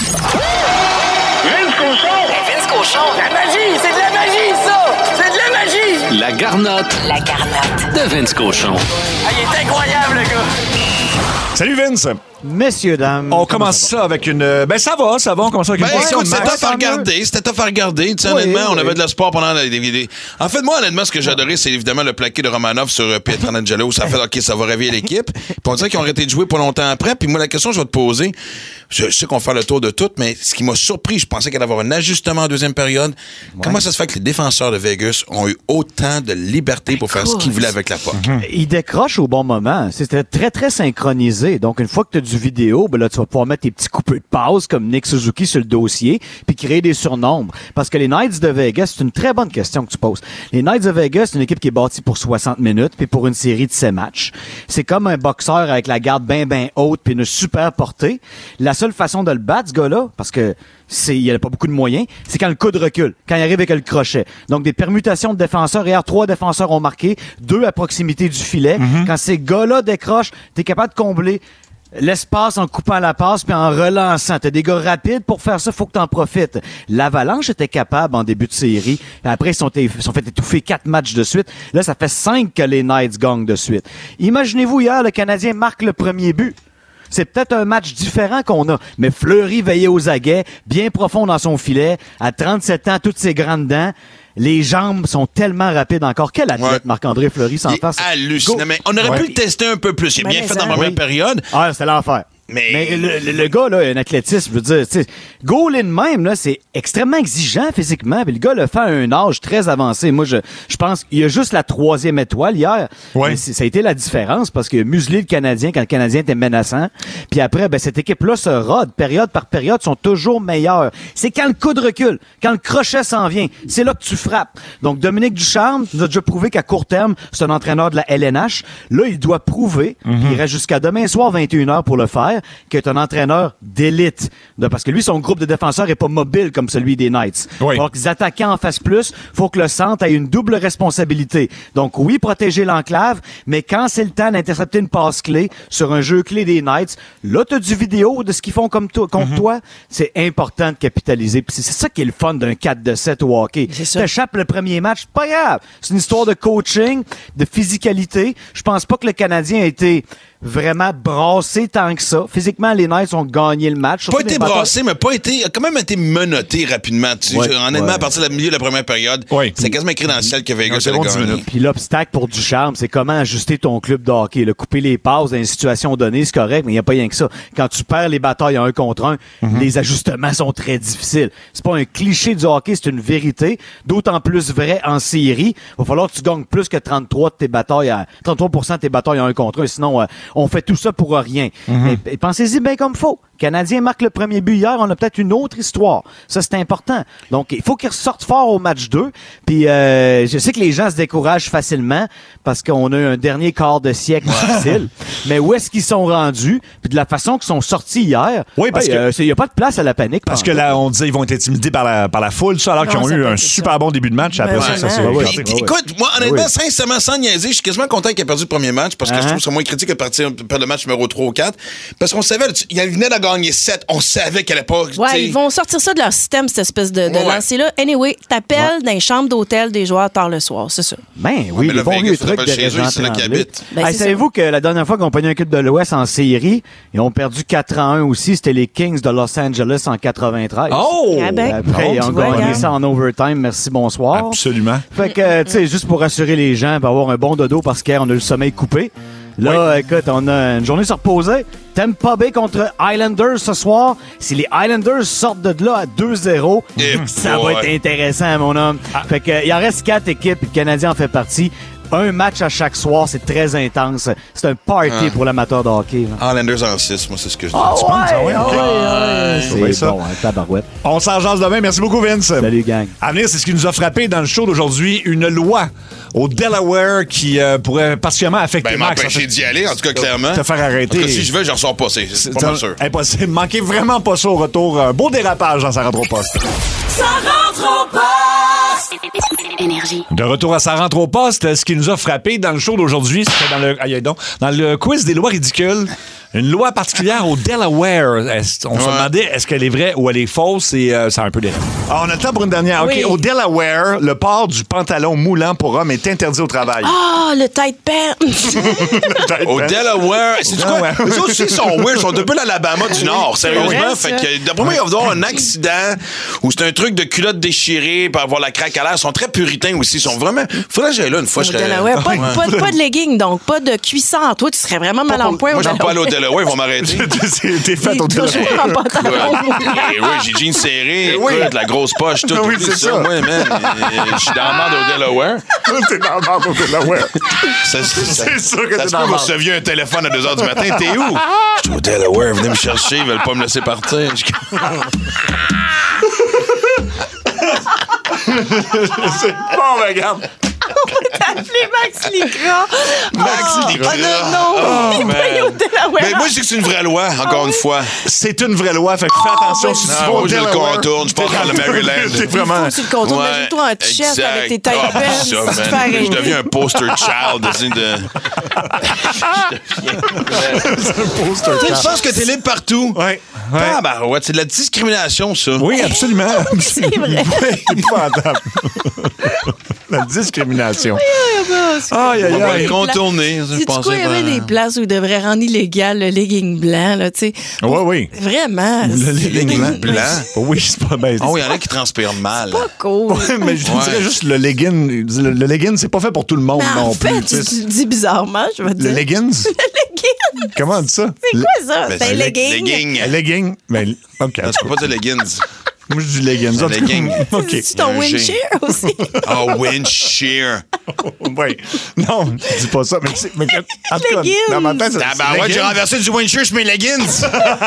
Vince Cochon. Vince Cochon. La magie, c'est de la magie, ça. C'est de la magie. La garnotte La garnotte. de Vince Cochon. Ah, il est incroyable, le gars. Salut, Vince. Messieurs, dames. On commence ça avec une. Ben, ça va, ça va. On commence avec une Ben, question écoute, de c'était Max. tough à regarder. C'était tough à regarder. Tu sais, Oui, honnêtement, on oui. avait de l'espoir pendant la D V D. En fait, moi, honnêtement, ce que j'ai adoré, c'est évidemment le plaqué de Romanov sur euh, Pietrangelo. Ça a fait, OK, ça va réveiller l'équipe. Puis on dirait qu'ils ont arrêté de jouer pas longtemps après. Puis moi, la question que je vais te poser, je, je sais qu'on va faire le tour de tout, mais ce qui m'a surpris, je pensais qu'il allait y avoir un ajustement en deuxième période. Comment ça se fait que les défenseurs de Vegas ont eu autant de liberté pour faire ce qu'ils voulaient avec la puck? Il décroche au bon moment. C'était très, très synchronisé. Donc, une fois que tu as du vidéo, ben là, tu vas pouvoir mettre tes petits coupés de passe comme Nick Suzuki sur le dossier puis créer des surnombres. Parce que les Knights de Vegas, c'est une très bonne question que tu poses. Les Knights de Vegas, c'est une équipe qui est bâtie pour soixante minutes puis pour une série de sept matchs. C'est comme un boxeur avec la garde bien, bien haute puis une super portée. La seule façon de le battre, ce gars-là, parce que c'est, il n'y a pas beaucoup de moyens, c'est quand le coude recule, quand il arrive avec le crochet. Donc, des permutations de défenseurs. Hier, trois défenseurs ont marqué, deux à proximité du filet. Quand ces gars-là décrochent, t'es capable de combler l'espace en coupant la passe puis en relançant. T'as des gars rapides pour faire ça, faut que t'en profites. L'Avalanche était capable en début de série. Après, ils sont, ils sont fait étouffer quatre matchs de suite. Là, ça fait cinq que les Knights gagnent de suite. Imaginez-vous, hier, le Canadien marque le premier but. C'est peut-être un match différent qu'on a, mais Fleury veillait aux aguets, bien profond dans son filet, à trente-sept ans, toutes ses grandes dents. Les jambes sont tellement rapides encore. Quel athlète, Ouais. Marc-André Fleury, sans Il est face. hallucinant. Go. Mais on aurait Ouais. pu le tester un peu plus. Il est Mais bien mais fait ça- dans la première Oui. période. Ah, c'était l'enfer. Mais- Mais le, le- le gars, là, un athlétisme, je veux dire, tu sais, goal in même, là, c'est extrêmement exigeant physiquement. Puis le gars le fait à un âge très avancé. Moi, je, je pense qu'il y a juste la troisième étoile hier. Ouais. Mais c'est- ça a été la différence parce que muselé le Canadien quand le Canadien était menaçant. Puis après, ben, cette équipe-là se rôde. Période par période, sont toujours meilleurs. C'est quand le coude recule, quand le crochet s'en vient. C'est là que tu frappes. Donc, Dominique Ducharme nous a déjà prouvé qu'à court terme, c'est un entraîneur de la L N H. Là, il doit prouver, puis il reste jusqu'à demain soir, vingt et une heures pour le faire, qu'il est un entraîneur d'élite. De- Parce que lui, son groupe de défenseurs est pas mobile comme celui des Knights. Oui. Donc, les attaquants en fassent plus. Faut que le centre ait une double responsabilité. Donc, oui, protéger l'enclave, mais quand c'est le temps d'intercepter une passe clé sur un jeu clé des Knights, là, t'as du vidéo de ce qu'ils font comme toi, contre toi. C'est important de capitaliser. Puis c'est c'est ça qui est le fun d'un quatre de sept au hockey. T'échappes le premier match, pas grave. C'est une histoire de coaching, de physicalité. Je pense pas que le Canadien a été vraiment brassé tant que ça. Physiquement, les Knights ont gagné le match. Pas été brassé, mais pas été, a quand même été menotté rapidement. Tu sais, Ouais, honnêtement, ouais. à partir du milieu de la première période, ouais. c'est quasiment écrit dans le ciel que Vegas allait gagner. Puis l'obstacle pour Ducharme, c'est comment ajuster ton club de hockey. Le couper les passes dans une situation donnée, c'est correct, mais il n'y a pas rien que ça. Quand tu perds les batailles à un contre un, mm-hmm. les ajustements sont très difficiles. C'est pas un cliché du hockey, c'est une vérité. D'autant plus vrai en série. Il va falloir que tu gagnes plus que trente-trois de tes batailles à, trente-trois pour cent de tes batailles à un contre un. Sinon, euh, on fait tout ça pour rien. Mm-hmm. Et, et pensez-y bien comme faut. Canadien marque le premier but hier, on a peut-être une autre histoire. Ça, c'est important. Donc, il faut qu'ils ressortent fort au match deux. Puis, euh, je sais que les gens se découragent facilement parce qu'on a eu un dernier quart de siècle difficile. Mais où est-ce qu'ils sont rendus? Puis de la façon qu'ils sont sortis hier, oui, parce il que n'y a pas de place à la panique. Parce que là, on disait qu'ils vont être intimidés par la, par la foule, ça, alors qu'ils ont eu un super ça. bon début de match. Après ouais, ça, ça, ouais, c'est ouais. ouais. Écoute, écoute, moi, honnêtement, oui. sincèrement, sans niaiser, je suis quasiment content qu'il ait perdu le premier match parce que uh-huh. je trouve ça moins critique que de partir perdre le match numéro trois ou quatre. Parce qu'on savait, il venait de gagner sept. On savait qu'elle allait pas. Ouais, t'sais... ils vont sortir ça de leur système, cette espèce de, de ouais. lancer-là. Anyway, t'appelles ouais. dans les chambres d'hôtel des joueurs tard le soir, c'est ça. Ben oui, ouais, les bons vieux trucs de chez eux, c'est là qu'ils habitent. Ben, hey, savez-vous que la dernière fois qu'on prenait un club de l'Ouest en série, ils ont perdu quatre à un aussi, c'était les Kings de Los Angeles en quatre-vingt-treize. Oh! Ah ben, Après, ils ont gagné ouais, ça en overtime, merci, bonsoir. Absolument. Fait que, tu sais, juste pour rassurer les gens, pour avoir un bon dodo parce qu'hier, on a le sommeil coupé. Là, oui. écoute, on a une journée se reposer. Tampa Bay contre Islanders ce soir. Si les Islanders sortent de là à deux zéro, Et ça boy. va être intéressant, mon homme. Ah. Fait que, il en reste quatre équipes, le Canadien en fait partie. Un match à chaque soir, c'est très intense. C'est un party ah. pour l'amateur de hockey. Là. Islanders en six, moi, c'est ce que je dis. Oh, tu ouais, penses? Ah, ouais, okay. ouais, ouais. C'est bon, hein, tabarouette. On s'en jase demain. Merci beaucoup, Vince. Salut, gang. À venir, c'est ce qui nous a frappé dans le show d'aujourd'hui. Une loi au Delaware qui euh, pourrait particulièrement affecter ben, Max. m'empêcher d'y aller, en tout cas, clairement. Te faire arrêter. En tout cas, si je vais, je ressors pas. C'est, c'est pas mal sûr. Impossible. Manquez vraiment pas ça au retour. Un beau dérapage dans Ça rentre au poste. Ça rentre au poste! Énergie. De retour à Ça rentre au poste, ce qui nous a frappé dans le show d'aujourd'hui, c'était dans le, aïe, donc, dans le quiz des lois ridicules. Une loi particulière au Delaware. Est-ce, on ouais. se demandait est-ce qu'elle est vraie ou elle est fausse et euh, ça a un peu d'erreur. Ah, on a le temps pour une dernière. Oui. OK. Au Delaware, le port du pantalon moulant pour homme est interdit au travail. Ah, oh, le tight pants. Au Delaware, c'est du quoi? Ouais. Les autres aussi, ils sont weird. Ils sont un peu l'Alabama du Nord, sérieusement. Fait que, d'après moi, il va y avoir un accident ou c'est un truc de culotte déchirée pour avoir la craque à l'air. Ils sont très puritains aussi. Ils sont vraiment. Faudrait que j'aille là une fois. Au je serais... Delaware, pas, ouais. pas, pas de leggings, donc pas de cuissard. Toi, tu serais vraiment mal en point. Moi, je vais pas aller au Delaware. Ils vont m'arrêter. T'es fait au Delaware. Oui, j'ai jeans serrés, oui. écoute, la grosse poche, tout. Oui, c'est ça. ça. Moi, man, je suis dans la merde au Delaware. T'es dans la merde au Delaware. Ça, ça, c'est sûr que ça t'es se dans la peut merde. qu'on se vient un téléphone à deux heures du matin. T'es où? Je suis au Delaware. Venez me chercher. Ils veulent pas me laisser partir. C'est bon, regarde. T'as appelé Max Licra. Max oh, Licra. Oh, non, non. Oh, il est au Delaware. Mais moi, je sais que c'est une vraie loi, encore oh, une fois. C'est une vraie loi, fait que fais attention. Oh, si tu vas au Delaware, je le contourne, je passe dans le Maryland. T'es vraiment... Il faut que tu le contournes. Ouais, imagine-toi en t-shirt avec tes tailles oh, belles. Je deviens un poster child. De... Tu penses que t'es libre partout? Oui. Ouais. Ah, bah ouais, c'est de la discrimination, ça. Oui, absolument. C'est vrai. Oui, épouvantable. La discrimination. Aïe, aïe, aïe. Contourner. C'est quoi, il y avait des places où ils devraient rendre illégal le legging blanc, là, tu sais. Oui, oui. Vraiment. Le legging blanc? Oui, c'est pas bien. Oh, il y en a qui transpirent mal. C'est pas cool. Ouais, mais je ouais. dirais juste le legging. Le, le legging, c'est pas fait pour tout le monde mais non en fait, plus. Tu, tu dis bizarrement, je vais te dire. Le leggings? Le legging. Comment on dit ça? C'est quoi ça? Ben, c'est un legging. legging. Un legging. Ben, OK. Non, tu peux pas dire leggings. Moi, je dis leggings. Un legging. OK. C'est ton wind shear aussi. Oh, wind shear. Oui. Non, dis pas ça. Mais, mais en tout cas, dans ma tête, ah, ben ouais, j'ai renversé du wind shear sur mes leggings.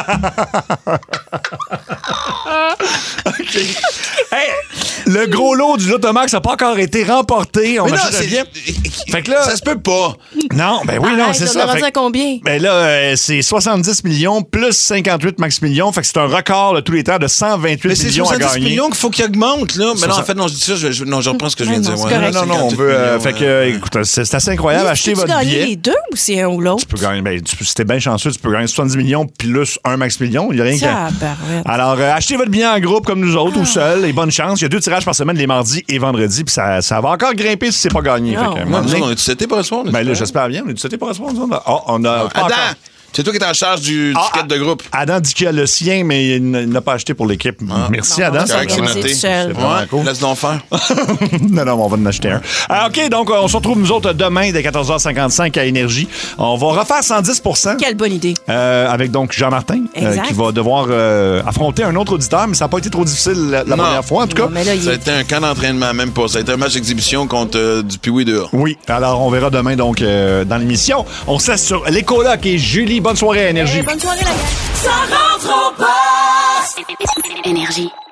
OK. Hey, le gros lot du Lotomax n'a pas encore été remporté. On mais va non, c'est bien. Fait que là, ça se peut pas. Non, ben oui, Arrête, non, c'est on ça. a rendu à combien? Ben là, euh, c'est soixante-dix millions plus cinquante-huit max millions. Fait que c'est un record de tous les temps de cent vingt-huit millions à gagner. C'est soixante-dix millions qu'il faut qu'il augmente, là. Mais non, en fait, non, je dis ça, je, je, non, je reprends ce que je viens de dire. Ouais. Non, non, non, on veut. Euh, fait que, euh, écoute, c'est, c'est assez incroyable. Mais Achetez tu votre billet. Tu gagner les deux ou c'est un ou l'autre? Tu peux gagner, ben, tu, si t'es bien chanceux, tu peux gagner soixante-dix millions plus un max million. Il n'y a rien Tiens, que. barouette. Alors, euh, achetez votre billet en groupe comme nous autres ou seul, et bonne chance. Il y a deux tirages par semaine, les mardis et vendredis, puis ça, ça va encore grimper si c'est pas gagné. Non, Fait que, non, on est-tu seté pour répondre? Ben là, j'espère bien. On est-tu seté pour répondre? Oh, on a non, pas Adam! encore. C'est toi qui es en charge du, du ah, ticket de groupe. Adam dit qu'il a le sien, mais il n'a pas acheté pour l'équipe. Ah. Merci, non, Adam. C'est correct, c'est noté. C'est ouais, cool. Laisse donc faire. non, non, on va en acheter un. Ah, OK, donc on se retrouve, nous autres, demain, dès quatorze heures cinquante-cinq à Énergie. On va refaire cent dix pour cent. Quelle bonne idée. Euh, avec donc Jean-Martin, euh, qui va devoir euh, affronter un autre auditeur, mais ça n'a pas été trop difficile la, la première fois, en tout non, cas. Là, ça a été un camp d'entraînement, même pas. Ça a été un match d'exhibition contre euh, du Pee-Wee dehors. Oui, alors on verra demain, donc, euh, dans l'émission. On se laisse sur les colocs et Julie. Bonne soirée à Énergie. Bonne soirée, la gang. Ça rentre au poste. Énergie.